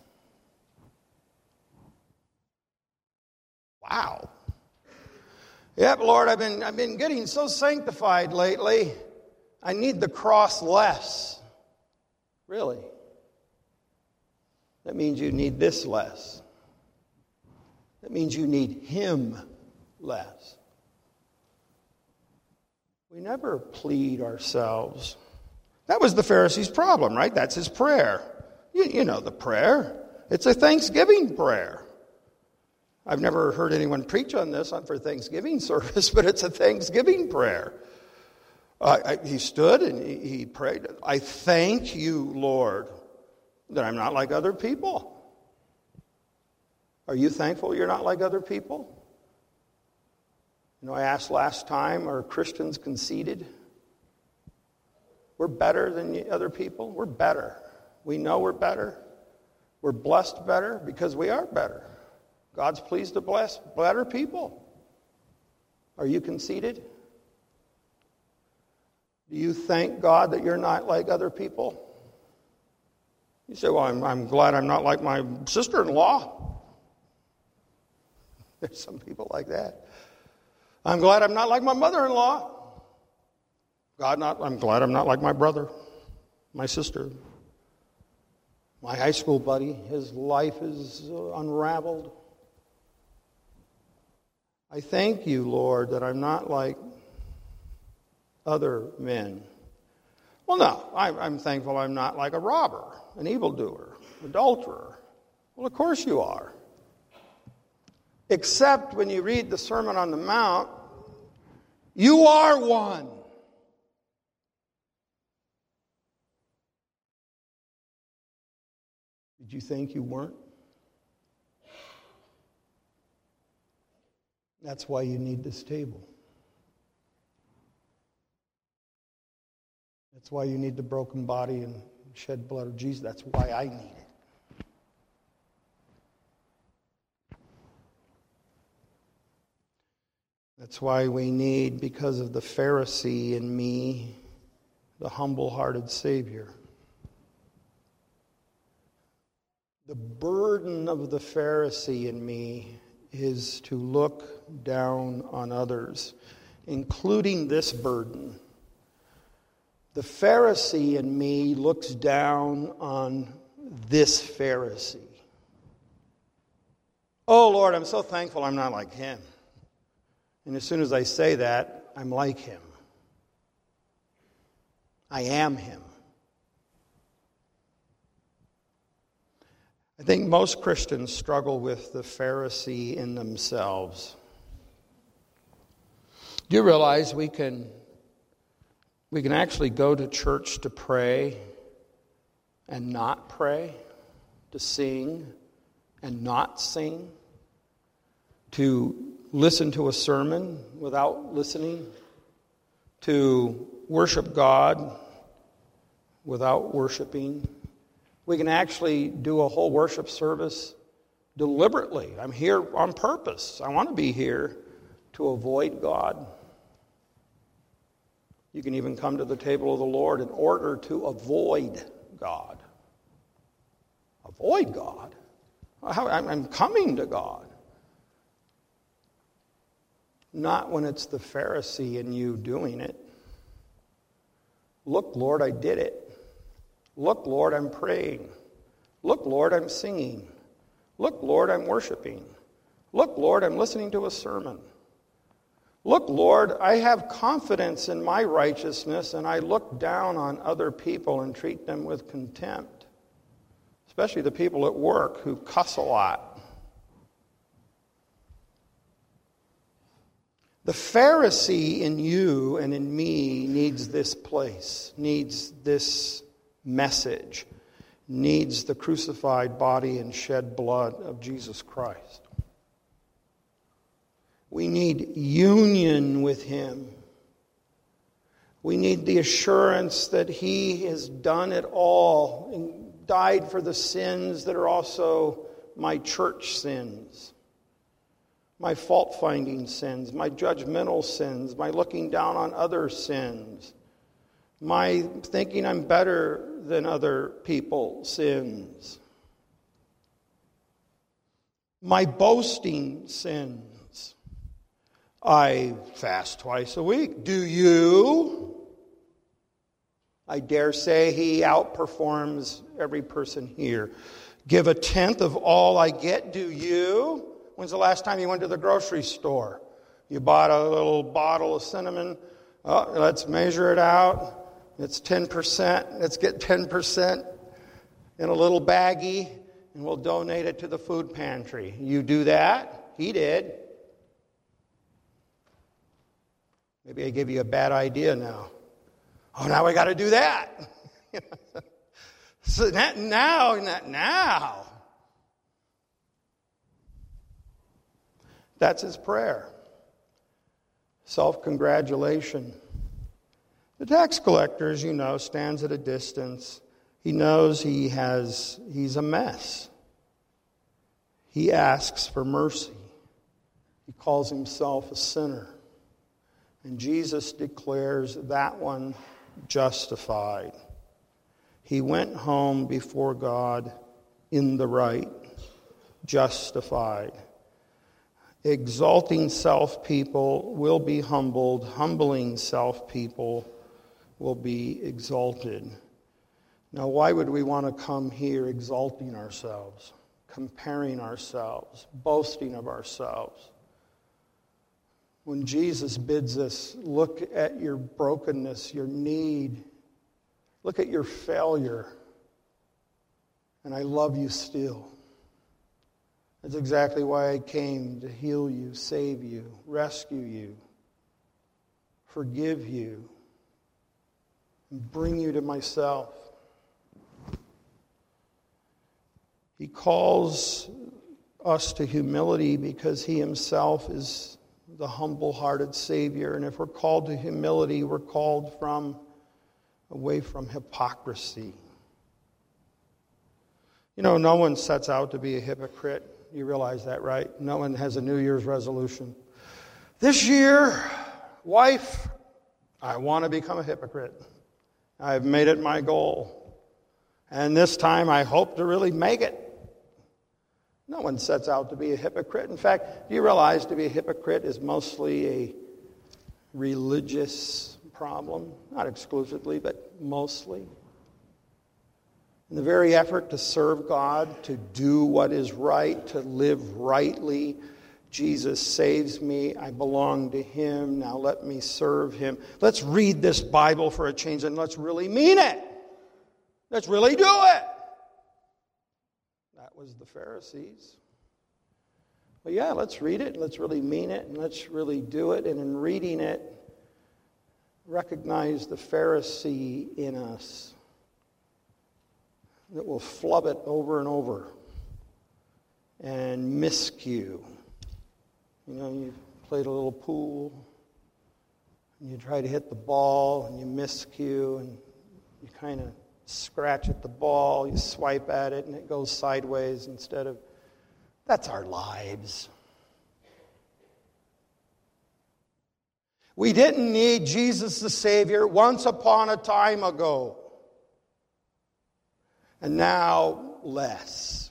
Wow. Yep, Lord, I've been getting so sanctified lately. I need the cross less. Really? That means you need this less. That means you need Him less. We never plead ourselves. That was the Pharisee's problem, right? That's his prayer. You know the prayer. It's a thanksgiving prayer. I've never heard anyone preach on this for Thanksgiving service, but it's a Thanksgiving prayer. He stood and he prayed, I thank you, Lord, that I'm not like other people. Are you thankful you're not like other people? You know, I asked last time, are Christians conceited? We're better than other people. We're better. We know we're better. We're blessed better because we are better. God's pleased to bless better people. Are you conceited? Do you thank God that you're not like other people? You say, well, I'm glad I'm not like my sister-in-law. There's some people like that. I'm glad I'm not like my mother-in-law. I'm glad I'm not like my brother, my sister, my high school buddy. His life is unraveled. I thank you, Lord, that I'm not like other men. Well, no, I'm thankful I'm not like a robber, an evildoer, adulterer. Well, of course you are. Except when you read the Sermon on the Mount, you are one. Did you think you weren't? That's why you need this table. That's why you need the broken body and shed blood of Jesus. That's why I need it. That's why we need, because of the Pharisee in me, the humble-hearted Savior. The burden of the Pharisee in me is to look down on others, including this burden. The Pharisee in me looks down on this Pharisee. Oh, Lord, I'm so thankful I'm not like him. And as soon as I say that, I'm like him. I am him. I think most Christians struggle with the Pharisee in themselves. Do you realize we can actually go to church to pray and not pray, to sing and not sing, to listen to a sermon without listening, to worship God without worshiping? We can actually do a whole worship service deliberately. I'm here on purpose. I want to be here to avoid God. You can even come to the table of the Lord in order to avoid God. Avoid God? I'm coming to God. Not when it's the Pharisee in you doing it. Look, Lord, I did it. Look, Lord, I'm praying. Look, Lord, I'm singing. Look, Lord, I'm worshiping. Look, Lord, I'm listening to a sermon. Look, Lord, I have confidence in my righteousness, and I look down on other people and treat them with contempt, especially the people at work who cuss a lot. The Pharisee in you and in me needs this place, needs this message, needs the crucified body and shed blood of Jesus Christ. We need union with him. We need the assurance that he has done it all and died for the sins that are also my church sins, my fault-finding sins, my judgmental sins, my looking down on other sins, my thinking I'm better than other people sins, my boasting sins. I fast twice a week. Do you? I dare say he outperforms every person here. Give a tenth of all I get. Do you? When's the last time you went to the grocery store? You bought a little bottle of cinnamon. Oh, let's measure it out. It's 10%. Let's get 10% in a little baggie, and we'll donate it to the food pantry. You do that? He did. Maybe I gave you a bad idea now. Oh, now we got to do that. So now. That's his prayer. Self-congratulation. The tax collector, as you know, stands at a distance. He knows he's a mess. He asks for mercy. He calls himself a sinner. And Jesus declares that one justified. He went home before God in the right, justified. Exalting self-people will be humbled. Humbling self-people will be exalted. Now, why would we want to come here exalting ourselves, comparing ourselves, boasting of ourselves? When Jesus bids us, look at your brokenness, your need, look at your failure, and I love you still. That's exactly why I came, to heal you, save you, rescue you, forgive you, and bring you to myself. He calls us to humility because he himself is the humble-hearted Savior. And if we're called to humility, we're called away from hypocrisy. You know, no one sets out to be a hypocrite. You realize that, right? No one has a New Year's resolution. This year, wife, I want to become a hypocrite. I've made it my goal. And this time I hope to really make it. No one sets out to be a hypocrite. In fact, do you realize to be a hypocrite is mostly a religious problem? Not exclusively, but mostly. In the very effort to serve God, to do what is right, to live rightly, Jesus saves me. I belong to him. Now let me serve him. Let's read this Bible for a change and let's really mean it. Let's really do it. That was the Pharisees. But yeah, let's read it. Let's really mean it. And let's really do it. And in reading it, recognize the Pharisee in us that will flub it over and over and miscue. You know, you played a little pool, and you try to hit the ball, and you miscue, and you kind of scratch at the ball, you swipe at it, and it goes sideways instead of... That's our lives. We didn't need Jesus the Savior once upon a time ago. And now, less.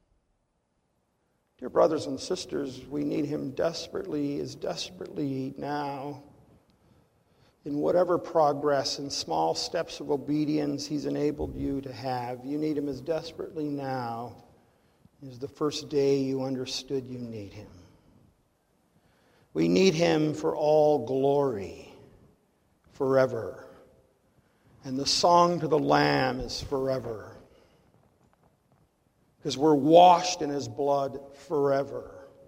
Dear brothers and sisters, we need him desperately, as desperately now. In whatever progress and small steps of obedience he's enabled you to have, you need him as desperately now as the first day you understood you need him. We need him for all glory, forever. And the song to the Lamb is forever. Because we're washed in his blood forever.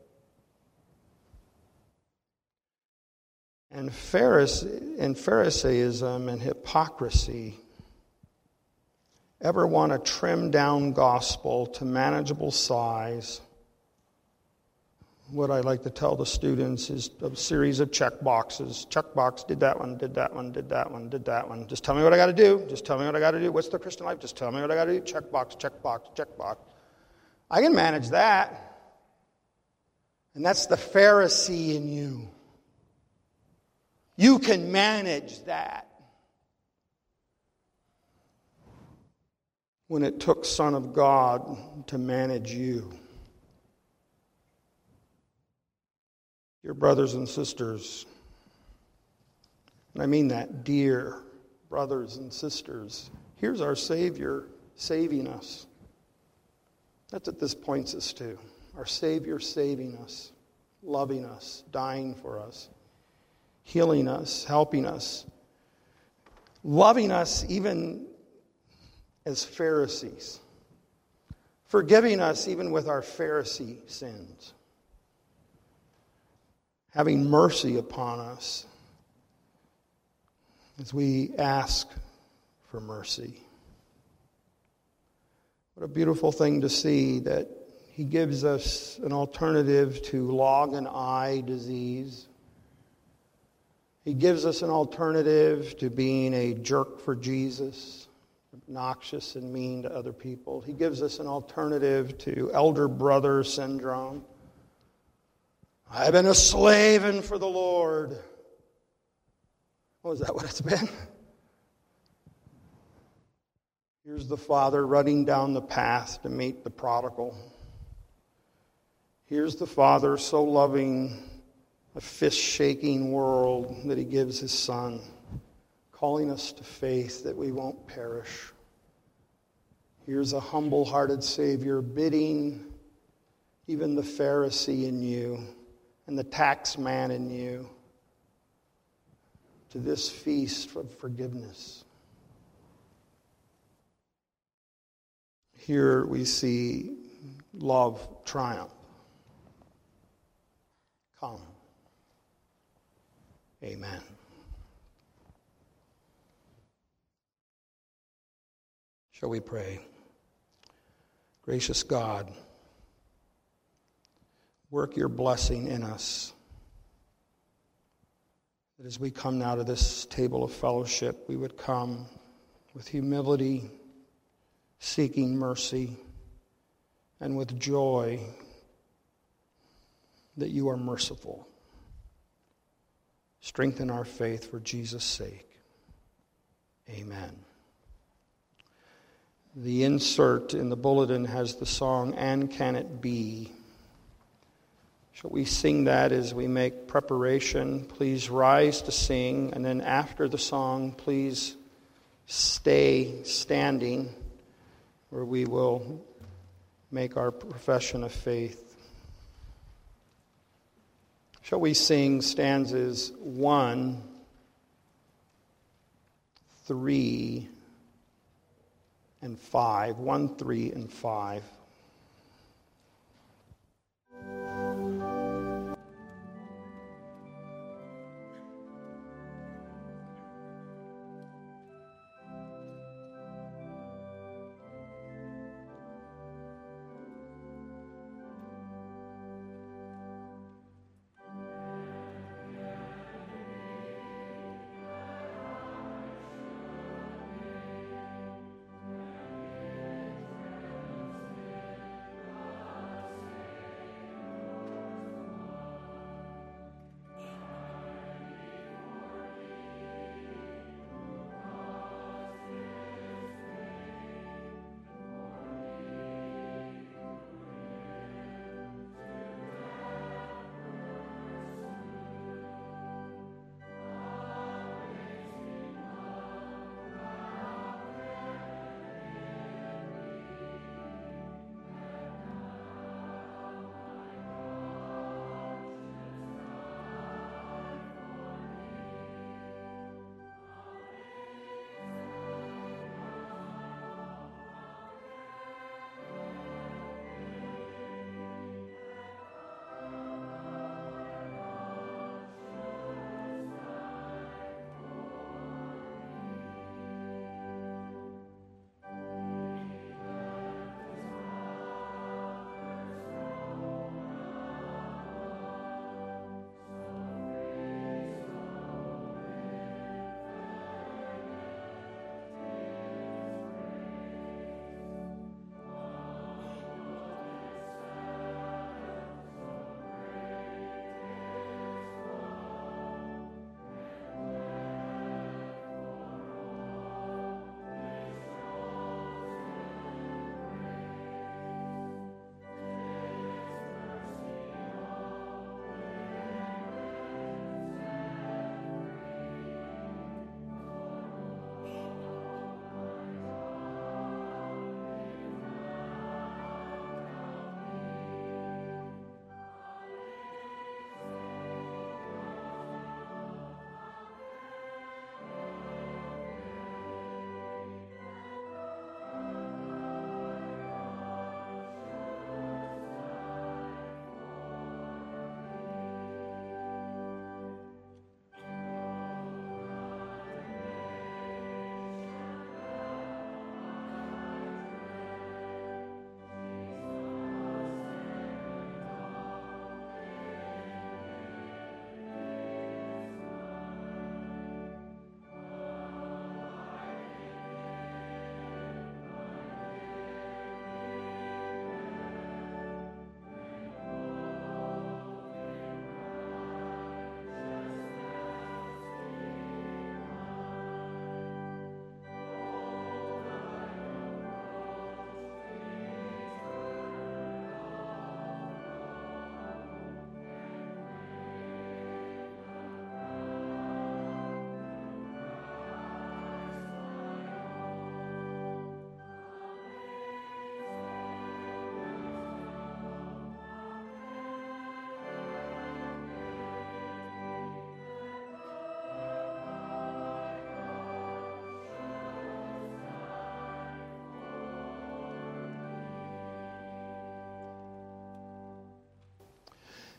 And Pharisaism and hypocrisy ever want to trim down gospel to manageable size. What I like to tell the students is a series of check boxes. Check box, did that one, did that one, did that one, did that one. Just tell me what I got to do. Just tell me what I got to do. What's the Christian life? Just tell me what I got to do. Check box, check box, check box. I can manage that. And that's the Pharisee in you. You can manage that. When it took Son of God to manage you. Dear brothers and sisters, and I mean that, dear brothers and sisters, here's our Savior saving us. That's what this points us to. Our Savior saving us, loving us, dying for us, healing us, helping us, loving us even as Pharisees, forgiving us even with our Pharisee sins, having mercy upon us as we ask for mercy. What a beautiful thing to see that he gives us an alternative to log and eye disease. He gives us an alternative to being a jerk for Jesus, obnoxious and mean to other people. He gives us an alternative to elder brother syndrome. I've been a slave for the Lord. Oh, is that what it's been? Here's the Father running down the path to meet the prodigal. Here's the Father so loving a fist-shaking world that he gives his Son, calling us to faith that we won't perish. Here's a humble-hearted Savior bidding even the Pharisee in you and the tax man in you to this feast of forgiveness. Here we see love triumph. come. Amen. Shall we pray? Gracious God, work your blessing in us, that as we come now to this table of fellowship, we would come with humility, seeking mercy, and with joy that you are merciful. Strengthen our faith for Jesus' sake. Amen. The insert in the bulletin has the song, "And Can It Be?" Shall we sing that as we make preparation? Please rise to sing, and then after the song, please stay standing, where we will make our profession of faith. Shall we sing stanzas 1, 3, and 5? 1, 3, and 5.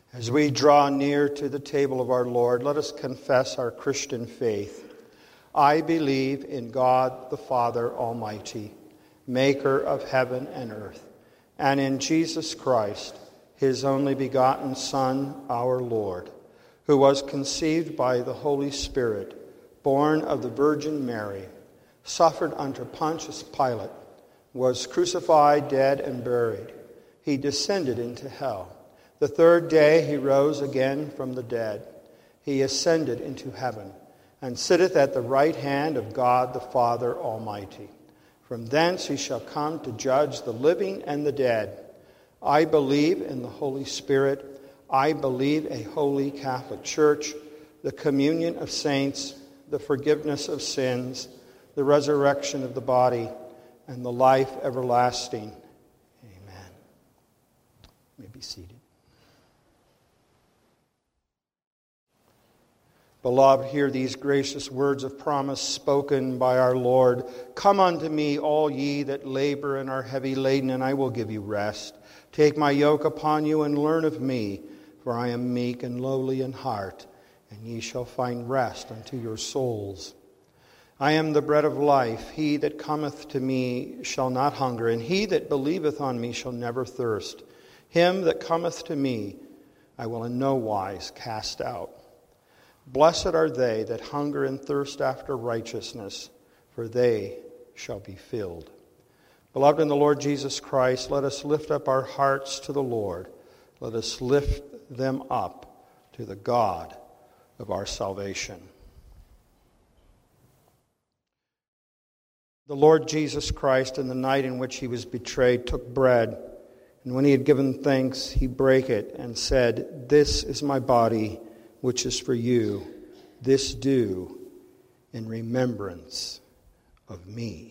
As we draw near to the table of our Lord, let us confess our Christian faith. I believe in God the Father Almighty, maker of heaven and earth, and in Jesus Christ, his only begotten Son, our Lord, who was conceived by the Holy Spirit, born of the Virgin Mary, suffered under Pontius Pilate, was crucified, dead, and buried. He descended into hell. The third day he rose again from the dead. He ascended into heaven, and sitteth at the right hand of God the Father Almighty. From thence he shall come to judge the living and the dead. I believe in the Holy Spirit. I believe a holy Catholic Church, the communion of saints, the forgiveness of sins, the resurrection of the body, and the life everlasting. Amen. You may be seated. Beloved, hear these gracious words of promise spoken by our Lord. Come unto me, all ye that labor and are heavy laden, and I will give you rest. Take my yoke upon you and learn of me, for I am meek and lowly in heart, and ye shall find rest unto your souls. I am the bread of life. He that cometh to me shall not hunger, and he that believeth on me shall never thirst. Him that cometh to me I will in no wise cast out. Blessed are they that hunger and thirst after righteousness, for they shall be filled. Beloved in the Lord Jesus Christ, let us lift up our hearts to the Lord. Let us lift them up to the God of our salvation. The Lord Jesus Christ, in the night in which he was betrayed, took bread, and when he had given thanks, he brake it and said, "This is my body, which is for you. This do in remembrance of me."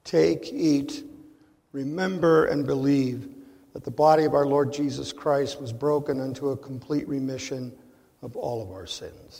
Take, eat, remember, and believe that the body of our Lord Jesus Christ was broken unto a complete remission of all of our sins.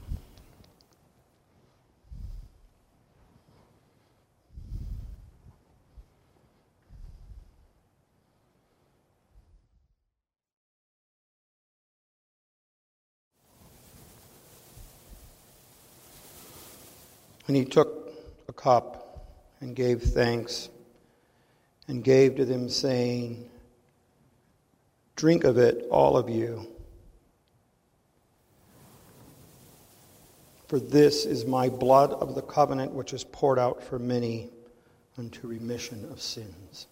And he took a cup and gave thanks and gave to them, saying, "Drink of it, all of you. For this is my blood of the covenant, which is poured out for many unto remission of sins."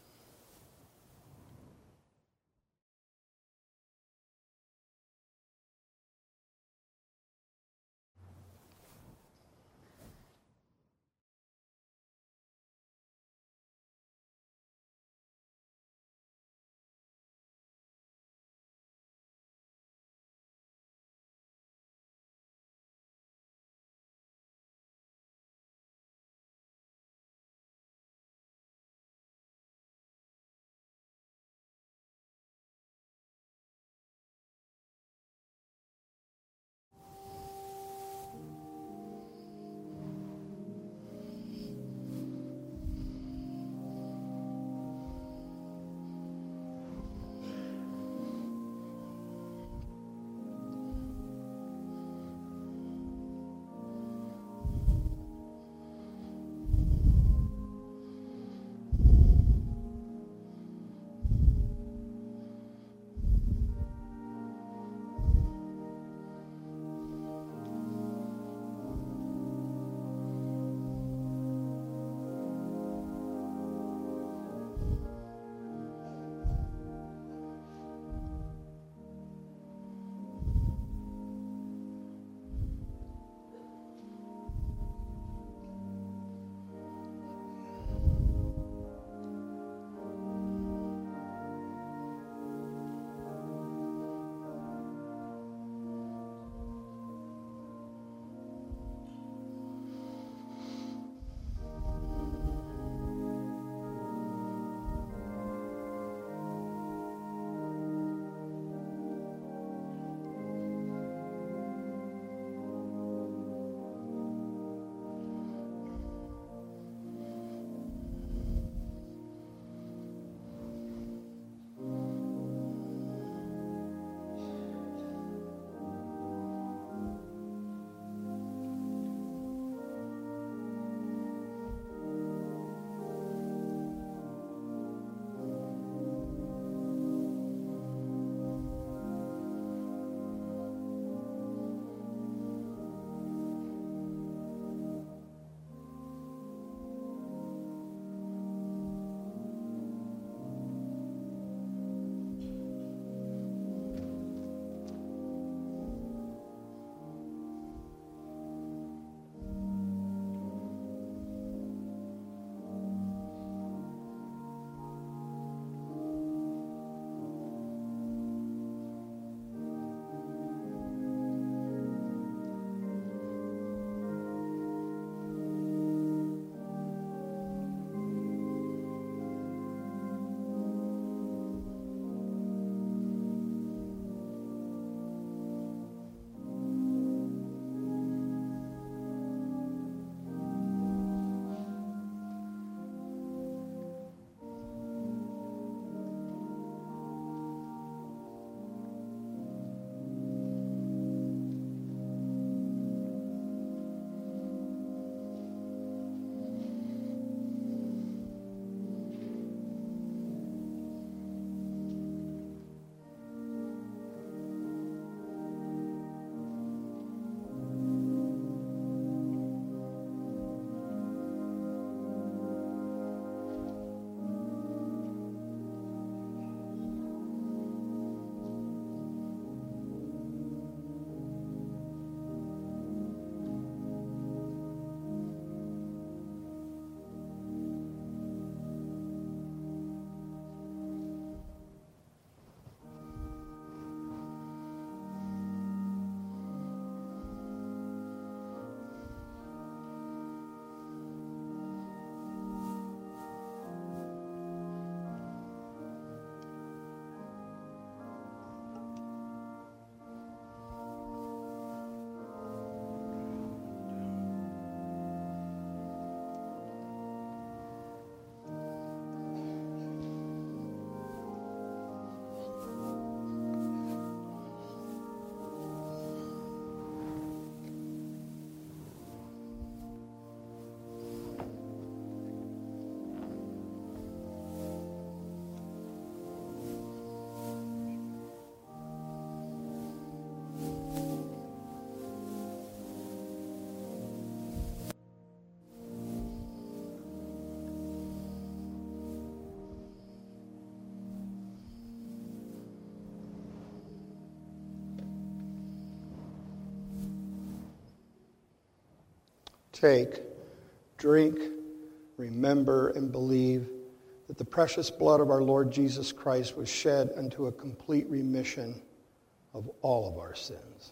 Take, drink, remember, and believe that the precious blood of our Lord Jesus Christ was shed unto a complete remission of all of our sins.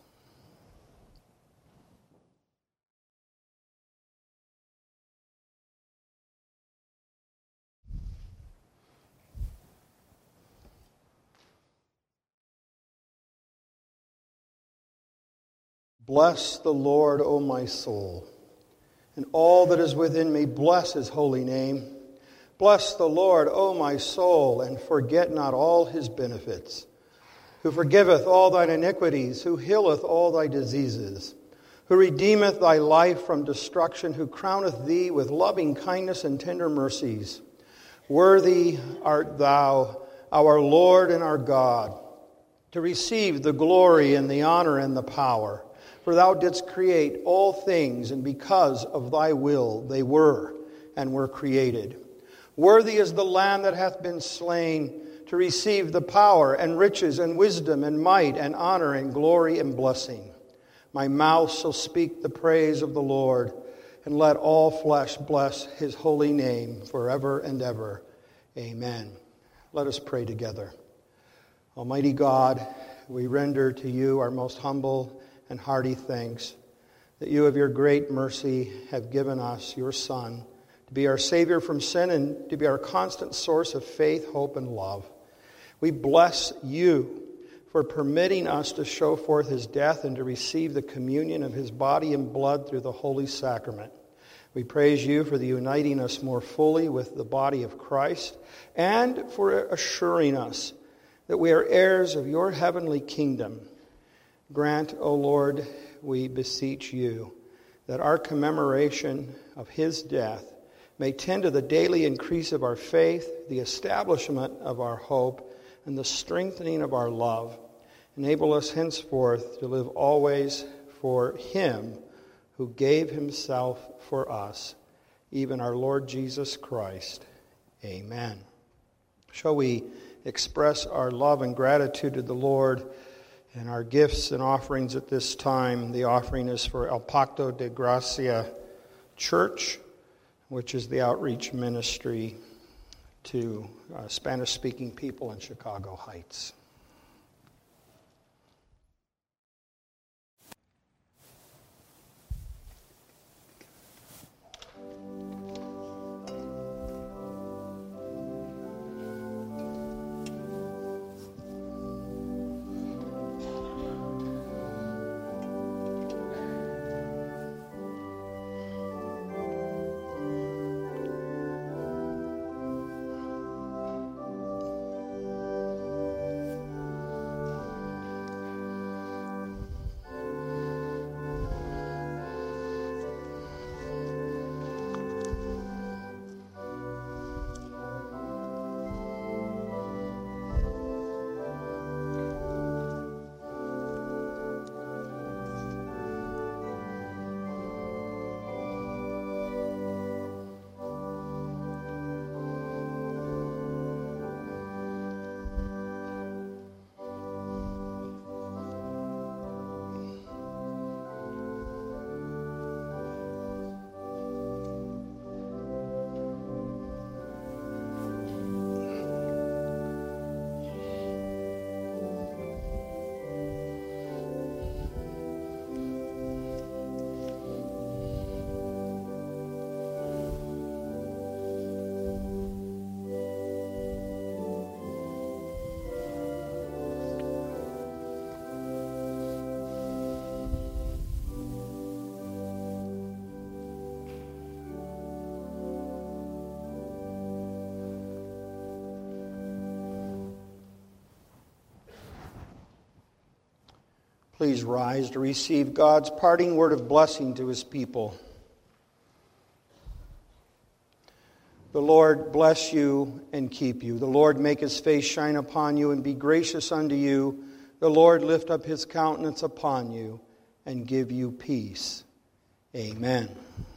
Bless the Lord, O my soul, and all that is within me, bless his holy name. Bless the Lord, O my soul, and forget not all his benefits, who forgiveth all thine iniquities, who healeth all thy diseases, who redeemeth thy life from destruction, who crowneth thee with loving kindness and tender mercies. Worthy art thou, our Lord and our God, to receive the glory and the honor and the power. For thou didst create all things, and because of thy will they were and were created. Worthy is the Lamb that hath been slain to receive the power and riches and wisdom and might and honor and glory and blessing. My mouth shall speak the praise of the Lord, and let all flesh bless his holy name forever and ever. Amen. Let us pray together. Almighty God, we render to you our most humble and hearty thanks that you of your great mercy have given us your Son to be our Savior from sin and to be our constant source of faith, hope, and love. We bless you for permitting us to show forth his death and to receive the communion of his body and blood through the holy sacrament. We praise you for the uniting us more fully with the body of Christ and for assuring us that we are heirs of your heavenly kingdom. Grant, O Lord, we beseech you, that our commemoration of his death may tend to the daily increase of our faith, the establishment of our hope, and the strengthening of our love. Enable us henceforth to live always for him who gave himself for us, even our Lord Jesus Christ. Amen. Shall we express our love and gratitude to the Lord and our gifts and offerings at this time? The offering is for El Pacto de Gracia Church, which is the outreach ministry to Spanish-speaking people in Chicago Heights. Please rise to receive God's parting word of blessing to his people. The Lord bless you and keep you. The Lord make his face shine upon you and be gracious unto you. The Lord lift up his countenance upon you and give you peace. Amen.